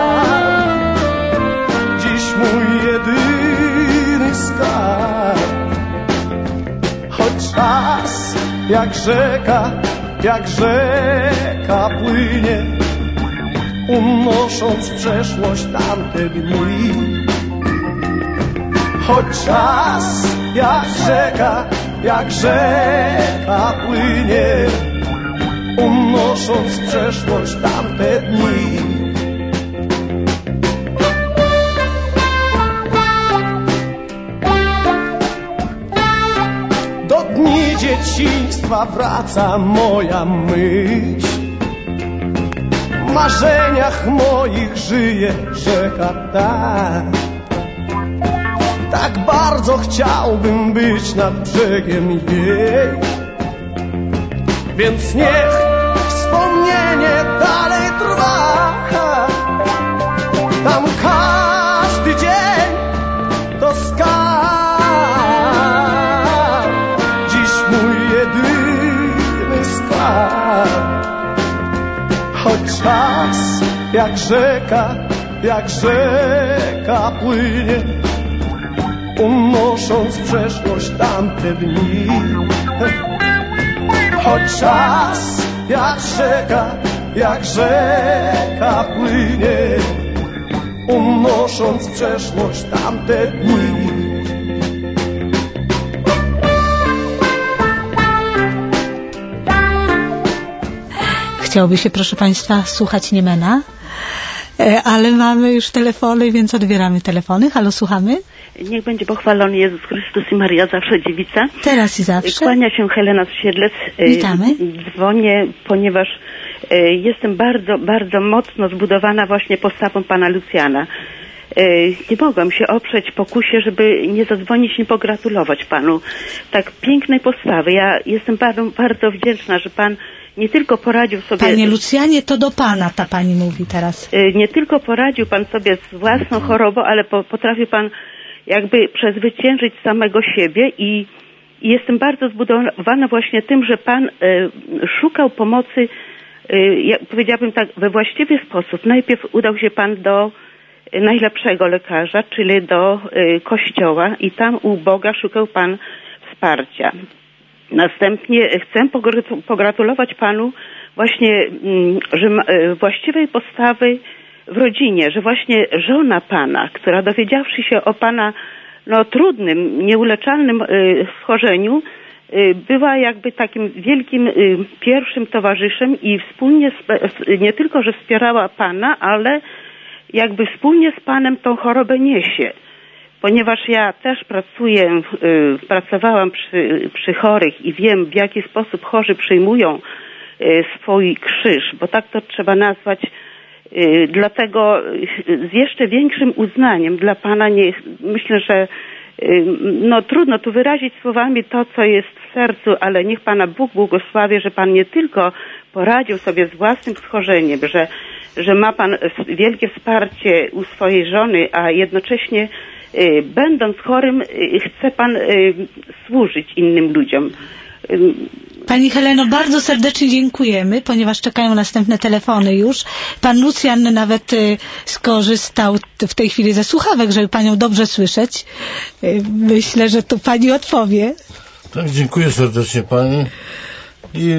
dziś mój jedyny skarb. Choć czas jak rzeka, jak rzeka płynie, unosząc w przeszłość tamte dni. Choć czas jak rzeka, jak rzeka płynie, unosząc w przeszłość tamte dni. Do dni dzieciństwa wraca moja myśl, w marzeniach moich żyje rzeka ta. Tak bardzo chciałbym być nad brzegiem jej, więc niech wspomnienie dalej trwa. Tam każdy dzień to skarb, dziś mój jak rzeka, jak rzeka płynie, unosząc w przeszłość tamte dni. Choć czas jak rzeka, jak rzeka płynie, unosząc w przeszłość tamte dni. Chciałoby się, proszę Państwa, słuchać Niemena, ale mamy już telefony, więc odbieramy telefony. Halo, słuchamy? Niech będzie pochwalony Jezus Chrystus i Maria, zawsze dziewica. Teraz i zawsze. Kłania się Helena z Siedlec. Witamy. Dzwonię, ponieważ jestem bardzo, bardzo mocno zbudowana właśnie postawą pana Lucjana. Nie mogłam się oprzeć pokusie, żeby nie zadzwonić, nie pogratulować panu tak pięknej postawy. Ja jestem bardzo, bardzo wdzięczna, że pan nie tylko poradził sobie... Panie Lucjanie, to do pana ta pani mówi teraz. Nie tylko poradził pan sobie z własną chorobą, ale po, potrafił pan jakby przezwyciężyć samego siebie i, i jestem bardzo zbudowana właśnie tym, że pan y, szukał pomocy, y, ja powiedziałabym tak, we właściwy sposób. Najpierw udał się pan do najlepszego lekarza, czyli do y, kościoła i tam u Boga szukał pan wsparcia. Następnie chcę pogratulować panu właśnie że właściwej postawy w rodzinie, że właśnie żona pana, która dowiedziawszy się o pana no, trudnym, nieuleczalnym schorzeniu, była jakby takim wielkim pierwszym towarzyszem i wspólnie nie tylko, że wspierała pana, ale jakby wspólnie z panem tą chorobę niesie. Ponieważ ja też pracuję, y, pracowałam przy, przy chorych i wiem, w jaki sposób chorzy przyjmują y, swój krzyż, bo tak to trzeba nazwać. Y, dlatego y, z jeszcze większym uznaniem dla pana, nie, myślę, że y, no trudno tu wyrazić słowami to, co jest w sercu, ale niech pana Bóg błogosławi, że pan nie tylko poradził sobie z własnym schorzeniem, że, że ma pan wielkie wsparcie u swojej żony, a jednocześnie będąc chorym, chce pan służyć innym ludziom. Pani Heleno, bardzo serdecznie dziękujemy, ponieważ czekają następne telefony już. Pan Lucjan nawet skorzystał w tej chwili ze słuchawek, żeby panią dobrze słyszeć. Myślę, że tu pani odpowie. Tak, dziękuję serdecznie pani i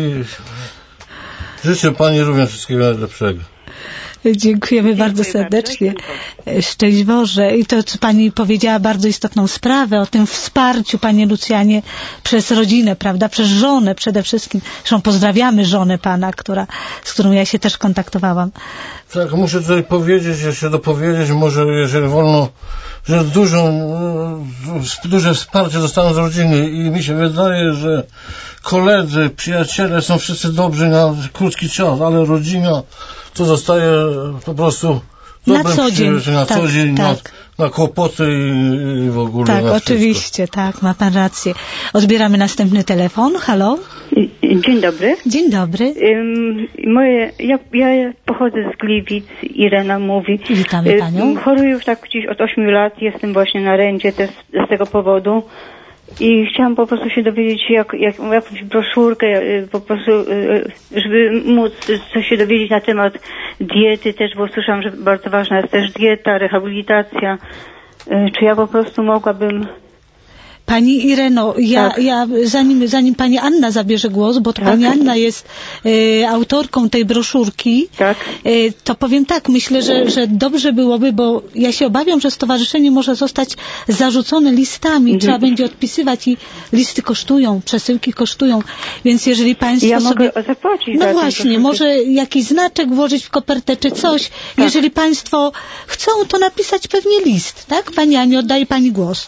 życzę pani również wszystkiego najlepszego. Dziękujemy Dziękuję bardzo serdecznie. Bardzo. Szczęść Boże. I to, co pani powiedziała, bardzo istotną sprawę o tym wsparciu, panie Lucjanie, przez rodzinę, prawda, przez żonę przede wszystkim. Zresztą pozdrawiamy żonę pana, która, z którą ja się też kontaktowałam. Tak, muszę tutaj powiedzieć, jeszcze dopowiedzieć, może jeżeli wolno, że dużo, duże wsparcie dostałem z rodziny i mi się wydaje, że koledzy, przyjaciele są wszyscy dobrzy na krótki czas, ale rodzina to zostaje po prostu na co dzień, na, tak, co dzień tak. na, na kłopoty i, i w ogóle tak, na oczywiście, tak, ma pan rację. Odbieramy następny telefon. Halo? Dzień dobry. Dzień dobry. Um, moje, ja, ja pochodzę z Gliwic, Irena mówi. Witamy panią. Choruję już tak gdzieś od ośmiu lat, jestem właśnie na rencie też z tego powodu. I chciałam po prostu się dowiedzieć, jak, jak, jakąś broszurkę, po prostu, żeby móc coś się dowiedzieć na temat diety też, bo słyszałam, że bardzo ważna jest też dieta, rehabilitacja. Czy ja po prostu mogłabym... Pani Ireno, ja, tak. ja zanim, zanim pani Anna zabierze głos, bo to tak. pani Anna jest e, autorką tej broszurki, tak. e, to powiem tak, myślę, że, że dobrze byłoby, bo ja się obawiam, że stowarzyszenie może zostać zarzucone listami, mhm. trzeba będzie odpisywać i listy kosztują, przesyłki kosztują, więc jeżeli państwo ja sobie... mogę zapłacić. No właśnie, może jakiś znaczek włożyć w kopertę czy coś, tak. jeżeli państwo chcą, to napisać pewnie list, tak? Pani Aniu, oddaję pani głos.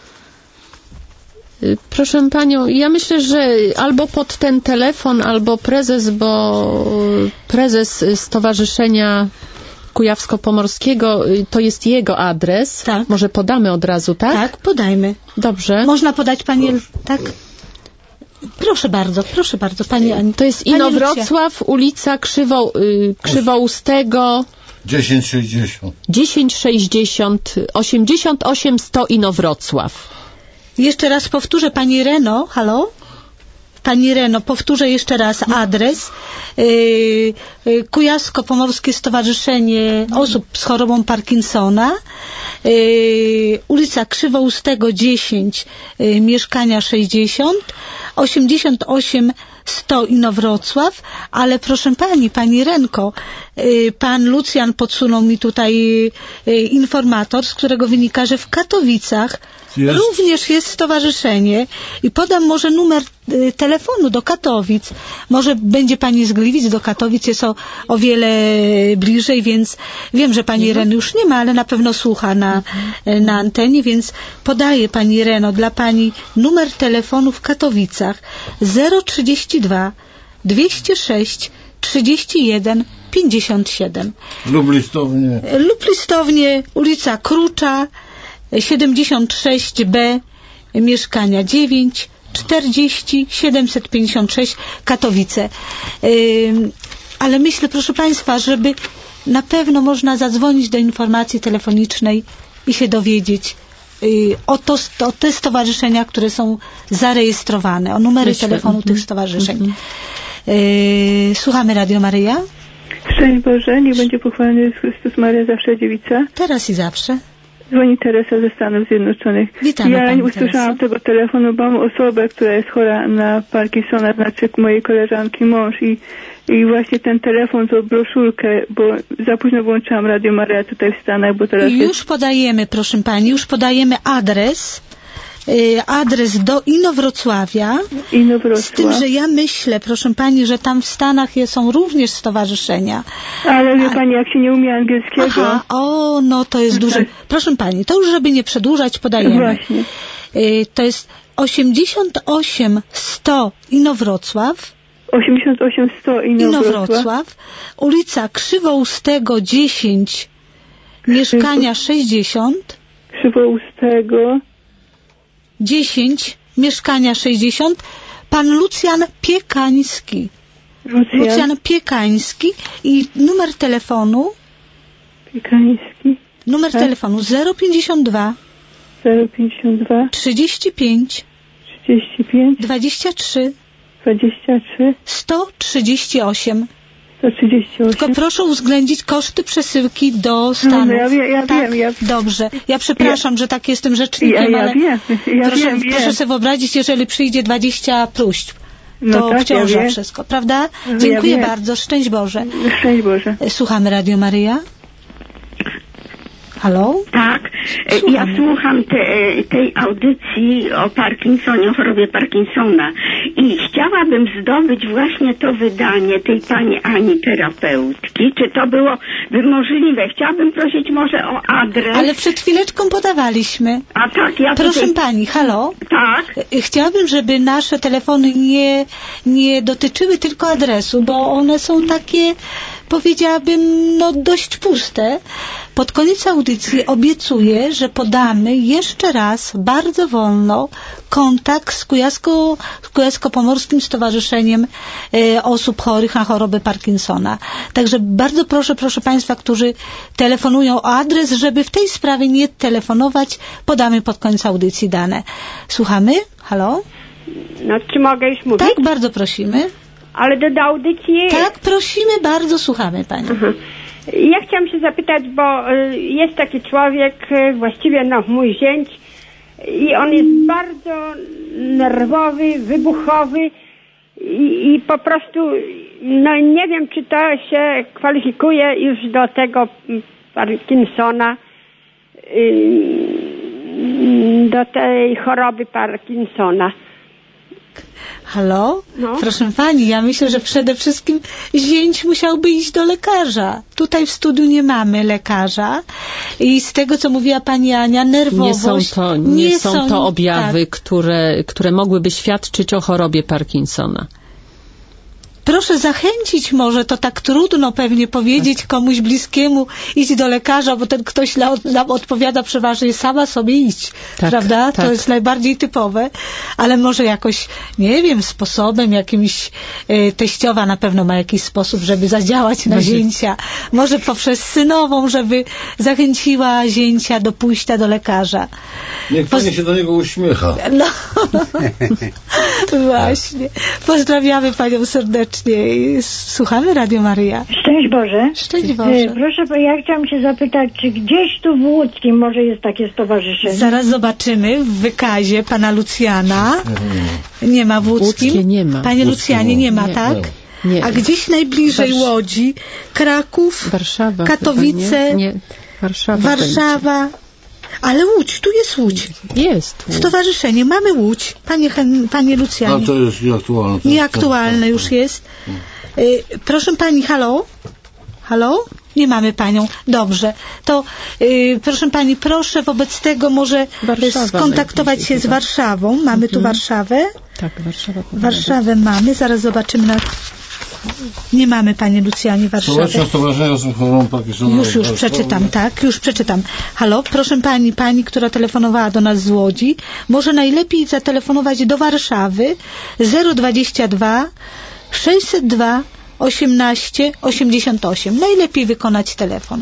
Proszę panią, ja myślę, że albo pod ten telefon, albo prezes, bo prezes Stowarzyszenia Kujawsko-Pomorskiego, to jest jego adres. Tak. Może podamy od razu, tak? Tak, podajmy. Dobrze. Można podać pani, tak? Proszę bardzo, proszę bardzo, pani Ani. To jest Inowrocław, ulica Krzywo, y, Krzywoustego. dziesięć sześćdziesiąt. dziesięć sześćdziesiąt, osiemdziesiąt osiem sto Inowrocław. Jeszcze raz powtórzę, pani Reno, halo? Pani Reno, powtórzę jeszcze raz adres. Yy, yy, Kujawsko-Pomorskie Stowarzyszenie Osób z chorobą Parkinsona, yy, ulica Krzywoustego dziesięć, yy, mieszkania sześćdziesiąt, osiemdziesiąt osiem sto Inowrocław, ale proszę pani, pani Renko, pan Lucjan podsunął mi tutaj informator, z którego wynika, że w Katowicach jest. Również jest stowarzyszenie i podam może numer telefonu do Katowic. Może będzie pani z Gliwic, do Katowic jest o, o wiele bliżej, więc wiem, że pani Ren już nie ma, ale na pewno słucha na, na antenie, więc podaję pani Reno dla pani numer telefonu w Katowicach zero trzydzieści dwa dwieście sześć trzydzieści jeden pięćdziesiąt siedem. Lub listownie. Lub listownie, ulica Krucza, siedemdziesiąt sześć B, mieszkania dziewięć, czterdzieści, siedemset pięćdziesiąt sześć, Katowice. Yy, ale myślę, proszę państwa, żeby na pewno można zadzwonić do informacji telefonicznej i się dowiedzieć yy, o, to, o te stowarzyszenia, które są zarejestrowane, o numery myślę. telefonu mm-hmm. tych stowarzyszeń. Mm-hmm. Yy, słuchamy Radio Maryja. Szczęść Boże, niech będzie pochwalony Jezus Chrystus, Maria zawsze dziewica. Teraz i zawsze. Dzwoni Teresa ze Stanów Zjednoczonych. Witamy, ja pani usłyszałam Teresa. tego telefonu, bo mam osobę, która jest chora na Parkinsona, znaczy mojej koleżanki mąż i, i właśnie ten telefon, tą broszurkę, bo za późno włączyłam Radio Maryja tutaj w Stanach, bo teraz I już jest... podajemy, proszę pani, już podajemy adres, yy, adres do Inowrocławia. Inowrocław. Z tym, że ja myślę, proszę pani, że tam w Stanach je, są również stowarzyszenia. Ale wie pani, jak się nie umie angielskiego... Aha, o, no to jest duże. Proszę pani, to już żeby nie przedłużać, podajemy. Właśnie. Yy, to jest osiemdziesiąt osiem sto Inowrocław. osiemdziesiąt osiem sto Inowrocław. Inowrocław. Ulica Krzywoustego dziesięć, mieszkania sześćdziesiąt. Krzywoustego dziesięć, mieszkania sześćdziesiąt. Pan Lucjan Piekański. Lucjan, Lucjan Piekański i numer telefonu Piekański. numer tak? telefonu zero pięćdziesiąt dwa zero pięćdziesiąt dwa trzydzieści pięć trzydzieści pięć dwadzieścia trzy dwadzieścia trzy sto trzydzieści osiem. sto trzydzieści osiem. Tylko proszę uwzględnić koszty przesyłki do Stanów. No, ja, wie, ja tak? wiem. Ja... Dobrze. Ja przepraszam, ja... że tak jestem rzecznikiem, ja, ja ale wiem. Ja proszę, wiem, proszę wiem. sobie wyobrazić, jeżeli przyjdzie dwadzieścia próśb, no to tak, obciąża ja wszystko, prawda? No, Dziękuję ja bardzo. Szczęść Boże. Szczęść Boże. Słuchamy Radio Maryja. Halo? Tak, słucham. Ja słucham te, tej audycji o Parkinsonie, o chorobie Parkinsona i chciałabym zdobyć właśnie to wydanie tej pani Ani terapeutki. Czy to byłoby możliwe? Chciałabym prosić może o adres. Ale przed chwileczką podawaliśmy. A tak, ja Proszę tutaj... pani, halo? Tak. Chciałabym, żeby nasze telefony nie, nie dotyczyły tylko adresu, bo one są takie, powiedziałabym, no dość puste. Pod koniec audycji obiecuję, że podamy jeszcze raz, bardzo wolno, kontakt z, Kujawsko, z Kujawsko-Pomorskim Stowarzyszeniem e, Osób Chorych na chorobę Parkinsona. Także bardzo proszę, proszę państwa, którzy telefonują o adres, żeby w tej sprawie nie telefonować, podamy pod koniec audycji dane. Słuchamy? Halo? No, czy mogę już mówić? Tak, bardzo prosimy. Ale do, do audycji... Tak, prosimy, bardzo słuchamy pani. Aha. Ja chciałam się zapytać, bo jest taki człowiek, właściwie no mój zięć, i on jest bardzo nerwowy, wybuchowy i, i po prostu no nie wiem, czy to się kwalifikuje już do tego Parkinsona, do tej choroby Parkinsona. Halo? No. Proszę pani, ja myślę, że przede wszystkim zięć musiałby iść do lekarza. Tutaj w studiu nie mamy lekarza i z tego, co mówiła pani Ania, nerwowość... Nie są to, nie nie są są, to objawy, tak. które, które mogłyby świadczyć o chorobie Parkinsona. Proszę zachęcić może, to tak trudno pewnie powiedzieć komuś bliskiemu, idź do lekarza, bo ten ktoś nam odpowiada przeważnie, sama sobie idź, tak, prawda? Tak. To jest najbardziej typowe, ale może jakoś, nie wiem, sposobem jakimś, y, teściowa na pewno ma jakiś sposób, żeby zadziałać na zięcia. Może poprzez synową, żeby zachęciła zięcia do pójścia do lekarza. Niech pani Poz... się do niego uśmiecha. No. Właśnie. Pozdrawiamy Panią serdecznie. Słuchamy Radio Maryja. Szczęść Boże. Szczęść Boże. E, proszę, ja chciałam się zapytać, czy gdzieś tu w Łódzkim może jest takie stowarzyszenie? Zaraz zobaczymy w wykazie Pana Lucjana. Nie ma w Łódzkim? Łódzkie nie ma. Panie Lucjanie, nie ma, nie, tak? Nie. A gdzieś najbliżej Warsz... Łodzi? Kraków? Warszawa. Katowice? Nie. nie. Warszawa. Warszawa. Będzie. Ale Łódź, tu jest Łódź. Jest. Łódź. Stowarzyszenie, mamy Łódź. Panie, Panie Lucjanie. A to jest nieaktualne. To nieaktualne już jest. Y, proszę Pani, halo? Halo? Nie mamy Panią. Dobrze. To y, proszę Pani, proszę wobec tego może Warszawa skontaktować się z Warszawą. Mamy mhm. tu Warszawę. Tak, Warszawa. Warszawę mamy. Zaraz zobaczymy na... Nie mamy, Panie Lucjanie, Warszawy. Już, już przeczytam, tak, już przeczytam. Halo, proszę Pani, Pani, która telefonowała do nas z Łodzi, może najlepiej zatelefonować do Warszawy zero dwadzieścia dwa sześćset dwa osiemnaście osiemdziesiąt osiem. Najlepiej wykonać telefon.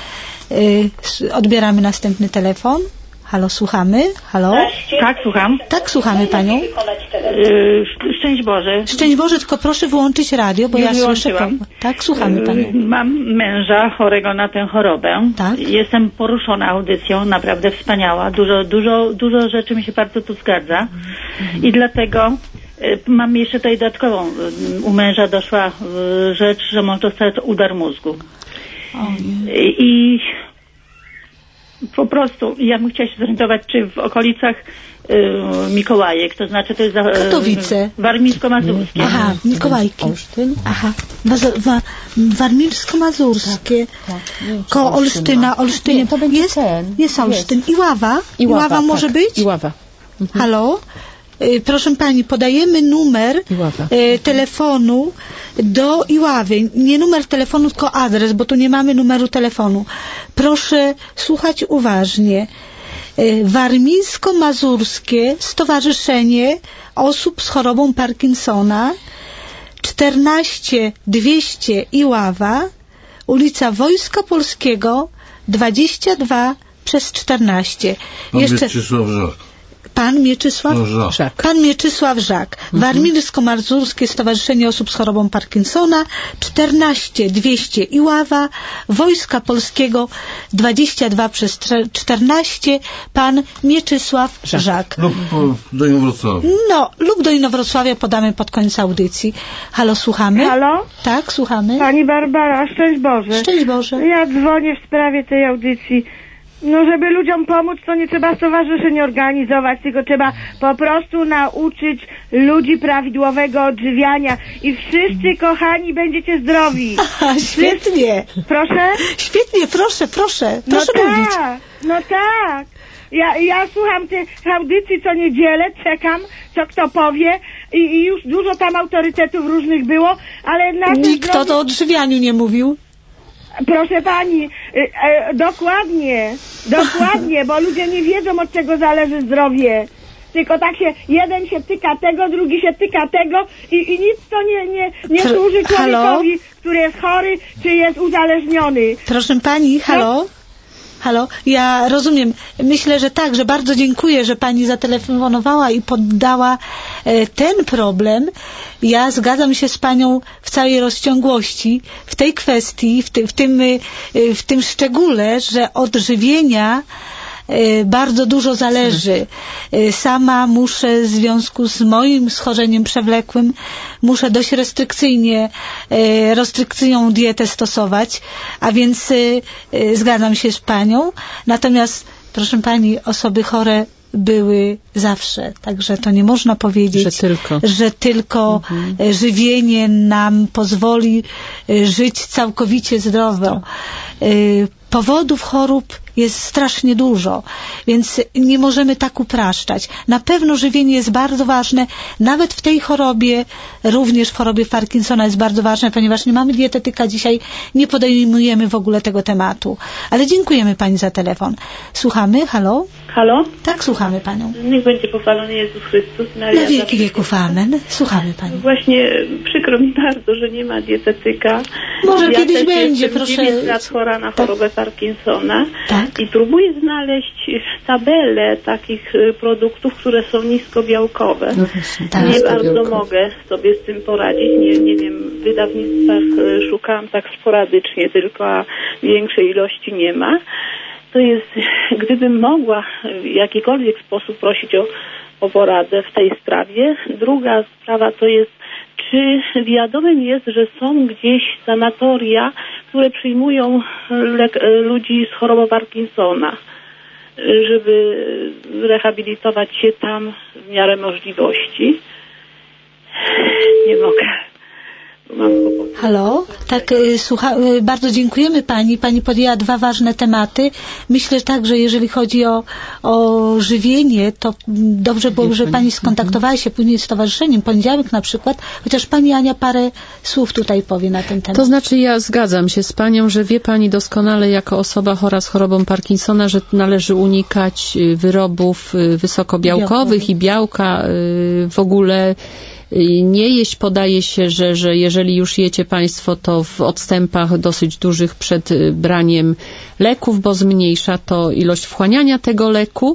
Yy, odbieramy następny telefon. Halo, słuchamy? Halo? Tak, słucham. Tak, słuchamy Panią. Yy, szczęść Boże. Szczęść Boże, tylko proszę wyłączyć radio, bo Już ja słyszę... Tak, słuchamy Panią. Yy, mam męża chorego na tę chorobę. Tak. Jestem poruszona audycją, naprawdę wspaniała. Dużo, dużo, dużo rzeczy mi się bardzo tu zgadza. Mhm. I dlatego yy, mam jeszcze tutaj dodatkową. Yy, u męża doszła yy, rzecz, że może dostać udar mózgu. Yy, I... Po prostu, ja bym chciała się zorientować, czy w okolicach y, Mikołajek, to znaczy to jest za, Katowice. Warmińsko-Mazurskie. Aha, Mikołajki. Olsztyn. Aha, wa, Warmińsko-Mazurskie. Tak, tak. Koło Olsztyna, Olsztynie. Nie, to będzie jest, ten. jest Olsztyn. Iława? Iława, Iława tak. może być? Iława. Mhm. Halo? Proszę Pani, podajemy numer e, telefonu do Iławy. Nie numer telefonu, tylko adres, bo tu nie mamy numeru telefonu. Proszę słuchać uważnie. E, Warmińsko-Mazurskie Stowarzyszenie Osób z chorobą Parkinsona, czternaście dwieście Iława, ulica Wojska Polskiego, dwadzieścia dwa przez czternaście. Jeszcze... Żak. Pan Mieczysław no, Żak. Pan Mieczysław Żak. Mhm. Warmińsko-Mazurskie Stowarzyszenie Osób z chorobą Parkinsona, czternaście dwieście Iława, Wojska Polskiego, dwadzieścia dwa przez czternaście. Pan Mieczysław Żak. Żak. Lub do Inowrocławia. No, lub do Inowrocławia podamy pod koniec audycji. Halo, słuchamy? Halo? Tak, słuchamy. Pani Barbara, szczęść Boże. Szczęść Boże. Ja dzwonię w sprawie tej audycji. No, żeby ludziom pomóc, to nie trzeba stowarzyszeń organizować, tylko trzeba po prostu nauczyć ludzi prawidłowego odżywiania i wszyscy, kochani, będziecie zdrowi. Aha, świetnie. Proszę? Świetnie, proszę, proszę. Proszę no mówić. Tak, no tak. Ja, ja słucham tych audycji co niedzielę, czekam, co kto powie i, i już dużo tam autorytetów różnych było, ale... na Nikt zdrowie... o odżywianiu nie mówił. Proszę pani, e, e, dokładnie, dokładnie, bo ludzie nie wiedzą, od czego zależy zdrowie. Tylko tak się, jeden się tyka tego, drugi się tyka tego i, i nic to nie, nie, nie służy człowiekowi, halo? Który jest chory, czy jest uzależniony. Proszę pani, halo? No? Halo, ja rozumiem. Myślę, że tak, że bardzo dziękuję, że pani zatelefonowała i poddała e, ten problem. Ja zgadzam się z panią w całej rozciągłości w tej kwestii, w, ty, w, tym, e, w tym szczególe, że od żywienia bardzo dużo zależy. Sama muszę w związku z moim schorzeniem przewlekłym muszę dość restrykcyjnie restrykcyjną dietę stosować, a więc zgadzam się z panią. Natomiast proszę pani, osoby chore były zawsze, także to nie można powiedzieć, że tylko, że tylko mhm. żywienie nam pozwoli żyć całkowicie zdrowo. Powodów chorób jest strasznie dużo, więc nie możemy tak upraszczać. Na pewno żywienie jest bardzo ważne, nawet w tej chorobie, również w chorobie Parkinsona jest bardzo ważne, ponieważ nie mamy dietetyka dzisiaj, nie podejmujemy w ogóle tego tematu. Ale dziękujemy pani za telefon. Słuchamy? Halo? Halo? Tak, słuchamy panią. Niech będzie pochwalony Jezus Chrystus. Na wieki wieków, amen. Słuchamy pani. Właśnie przykro mi bardzo, że nie ma dietetyka. Może ja kiedyś też będzie, jestem proszę. dziewięć lat chora na chorobę tak. Parkinsona. Tak. Tak. I próbuję znaleźć tabelę takich y, produktów, które są niskobiałkowe. No właśnie, tak. Nie bardzo niskobiałkowe. mogę sobie z tym poradzić. Nie, nie wiem, w wydawnictwach y, szukałam tak sporadycznie tylko, a większej ilości nie ma. To jest, gdybym mogła w jakikolwiek sposób prosić o, o poradę w tej sprawie. Druga sprawa to jest, czy wiadomym jest, że są gdzieś sanatoria, które przyjmują le- ludzi z chorobą Parkinsona, żeby rehabilitować się tam w miarę możliwości? Nie mogę. Mam kłopot. Halo? Tak, y, słucha, y, bardzo dziękujemy Pani. Pani podjęła dwa ważne tematy. Myślę tak, że jeżeli chodzi o, o żywienie, to mm, dobrze było, że Pani skontaktowała się później z Stowarzyszeniem Poniedziałek na przykład, chociaż Pani Ania parę słów tutaj powie na ten temat. To znaczy ja zgadzam się z Panią, że wie Pani doskonale jako osoba chora z chorobą Parkinsona, że należy unikać y, wyrobów y, wysokobiałkowych i białka y, w ogóle. Nie jeść, podaje się, że, że jeżeli już jecie Państwo, to w odstępach dosyć dużych przed braniem leków, bo zmniejsza to ilość wchłaniania tego leku.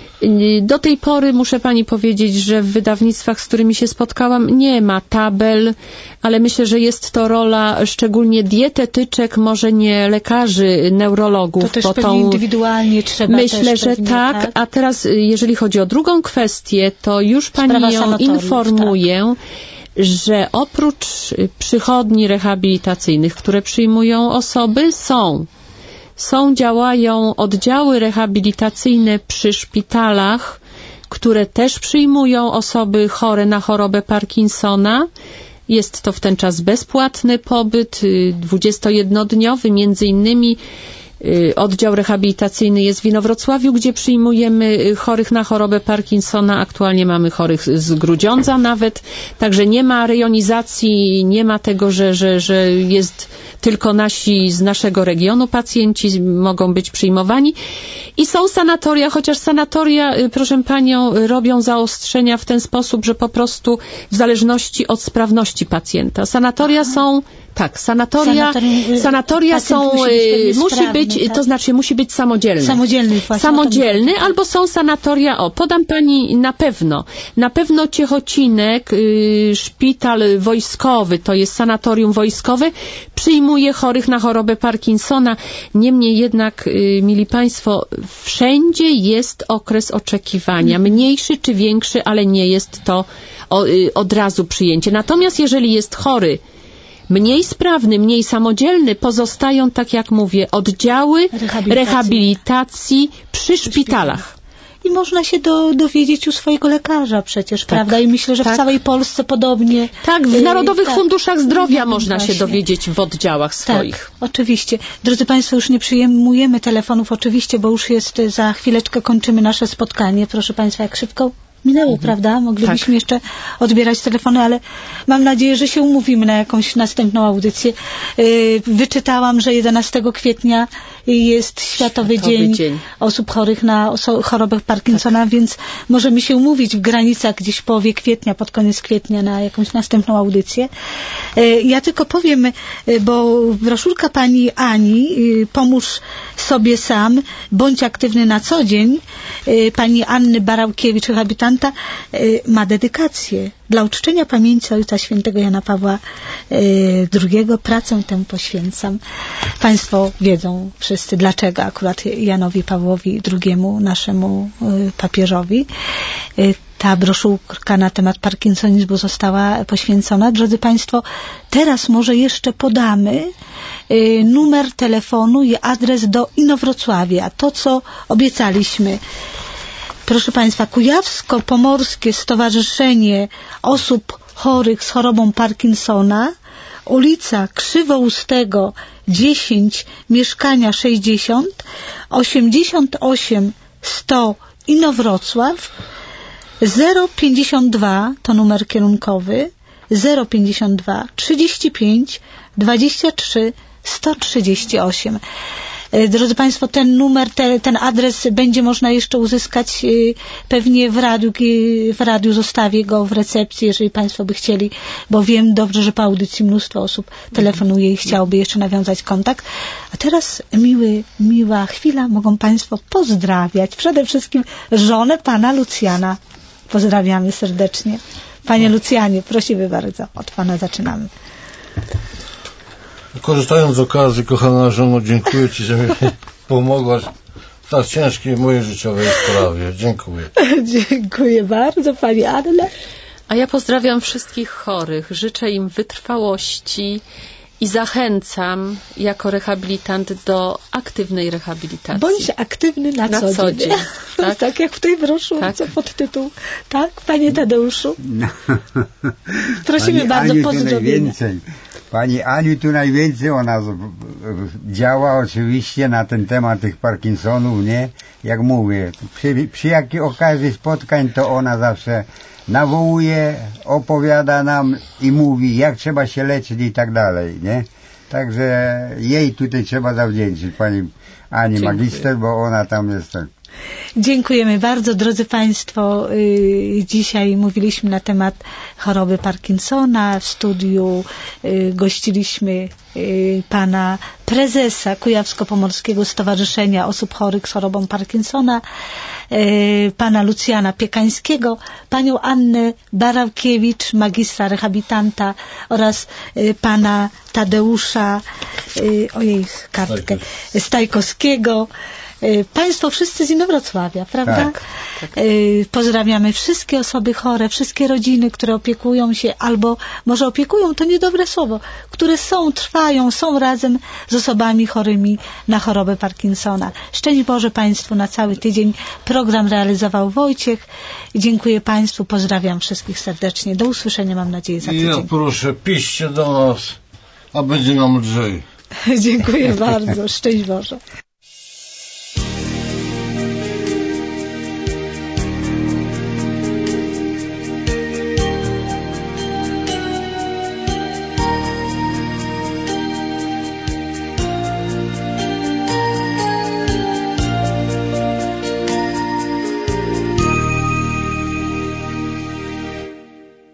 Do tej pory muszę Pani powiedzieć, że w wydawnictwach, z którymi się spotkałam, nie ma tabel, ale myślę, że jest to rola szczególnie dietetyczek, może nie lekarzy, neurologów. To też bo pewnie tą... indywidualnie trzeba Myślę, też że pewnie, tak, tak. A teraz jeżeli chodzi o drugą kwestię, to już Pani Sprawa ją sanatoriów, informuję, tak. że oprócz przychodni rehabilitacyjnych, które przyjmują osoby, są Są, działają oddziały rehabilitacyjne przy szpitalach, które też przyjmują osoby chore na chorobę Parkinsona. Jest to w ten czas bezpłatny pobyt, dwudziestojednodniowy, między innymi oddział rehabilitacyjny jest w Inowrocławiu, gdzie przyjmujemy chorych na chorobę Parkinsona. Aktualnie mamy chorych z Grudziądza nawet, także nie ma rejonizacji, nie ma tego, że, że, że jest tylko nasi z naszego regionu pacjenci mogą być przyjmowani. I są sanatoria, chociaż sanatoria, proszę Panią, robią zaostrzenia w ten sposób, że po prostu w zależności od sprawności pacjenta. Sanatoria Aha. są Tak, sanatoria, Sanatorium, sanatoria są, musi być, musi sprawny, być tak? to znaczy musi być samodzielny. Samodzielny, właśnie, samodzielny albo są sanatoria, o, podam Pani na pewno, na pewno Ciechocinek, y, szpital wojskowy, to jest sanatorium wojskowe, przyjmuje chorych na chorobę Parkinsona. Niemniej jednak, y, mili Państwo, wszędzie jest okres oczekiwania, mniejszy czy większy, ale nie jest to o, y, od razu przyjęcie. Natomiast jeżeli jest chory, mniej sprawny, mniej samodzielny, pozostają, tak jak mówię, oddziały rehabilitacji, rehabilitacji przy szpitalach. I można się do, dowiedzieć u swojego lekarza przecież, tak, prawda? I myślę, że tak. w całej Polsce podobnie. Tak, w Narodowych tak. Funduszach Zdrowia no, można właśnie. się dowiedzieć w oddziałach swoich. Tak, oczywiście. Drodzy Państwo, już nie przyjmujemy telefonów, oczywiście, bo już jest, za chwileczkę kończymy nasze spotkanie. Proszę Państwa, jak szybko minęło, mhm. prawda? Moglibyśmy tak. jeszcze odbierać telefony, ale mam nadzieję, że się umówimy na jakąś następną audycję. Yy, wyczytałam, że jedenastego kwietnia jest Światowy, Światowy Dzień, Dzień osób chorych na oso- chorobę Parkinsona, tak. więc możemy się umówić w granicach gdzieś w połowie kwietnia, pod koniec kwietnia na jakąś następną audycję. Yy, ja tylko powiem, yy, bo broszurka pani Ani, yy, Pomóż sobie sam, bądź aktywny na co dzień, yy, pani Anny Barałkiewicz, rehabilitanta, yy, ma dedykację dla uczczenia pamięci Ojca Świętego Jana Pawła drugiego. Pracę tę poświęcam. Państwo wiedzą wszyscy, dlaczego akurat Janowi Pawłowi drugiemu, naszemu papieżowi, ta broszurka na temat parkinsonizmu została poświęcona. Drodzy Państwo, teraz może jeszcze podamy numer telefonu i adres do Inowrocławia. To, co obiecaliśmy. Proszę Państwa, Kujawsko-Pomorskie Stowarzyszenie Osób Chorych z chorobą Parkinsona, ulica Krzywoustego dziesięć, mieszkania sześćdziesiąt, osiemdziesiąt osiem sto Inowrocław, zero pięćdziesiąt dwa, to numer kierunkowy, zero pięćdziesiąt dwa, trzydzieści pięć, dwadzieścia trzy, sto trzydzieści osiem. Drodzy Państwo, ten numer, te, ten adres będzie można jeszcze uzyskać pewnie w radiu, w radiu zostawię go w recepcji, jeżeli Państwo by chcieli, bo wiem dobrze, że po audycji mnóstwo osób telefonuje i chciałoby jeszcze nawiązać kontakt. A teraz miły, miła chwila, mogą Państwo pozdrawiać przede wszystkim żonę pana Lucjana. Pozdrawiamy serdecznie. Panie Lucjanie, prosimy bardzo, od Pana zaczynamy. Korzystając z okazji, kochana żono, dziękuję Ci, że mi pomogłaś w tak ciężkiej mojej życiowej sprawie. Dziękuję. Dziękuję bardzo, Pani Anna. A ja pozdrawiam wszystkich chorych. Życzę im wytrwałości i zachęcam jako rehabilitant do aktywnej rehabilitacji. Bądź aktywny na, na co, co dzień. dzień. Tak? Tak jak w tej broszurce tak. pod tytuł. Tak, Panie Tadeuszu? No. Prosimy Pani bardzo, Aniu, pozdrowienia. Pani Aniu tu najwięcej, ona działa oczywiście na ten temat tych Parkinsonów, nie? Jak mówię, przy, przy jakiej okazji spotkań to ona zawsze nawołuje, opowiada nam i mówi, jak trzeba się leczyć i tak dalej, nie? Także jej tutaj trzeba zawdzięczyć, pani Ani Dziękuję. Magister, bo ona tam jest tak. Dziękujemy bardzo, drodzy Państwo. Dzisiaj mówiliśmy na temat choroby Parkinsona. W studiu gościliśmy pana prezesa Kujawsko-Pomorskiego Stowarzyszenia Osób Chorych z chorobą Parkinsona, pana Lucjana Piekańskiego, panią Annę Barałkiewicz, magistra rehabilitanta oraz pana Tadeusza, ojej, kartkę, Stajkowskiego. Państwo wszyscy z Inowrocławia, prawda? Tak, tak. Pozdrawiamy wszystkie osoby chore, wszystkie rodziny, które opiekują się, albo może opiekują, to niedobre słowo, które są, trwają, są razem z osobami chorymi na chorobę Parkinsona. Szczęść Boże Państwu na cały tydzień. Program realizował Wojciech. Dziękuję Państwu, pozdrawiam wszystkich serdecznie. Do usłyszenia, mam nadzieję, za tydzień. Ja proszę, piszcie do nas, a będzie nam lżej. Dziękuję bardzo. Szczęść Boże.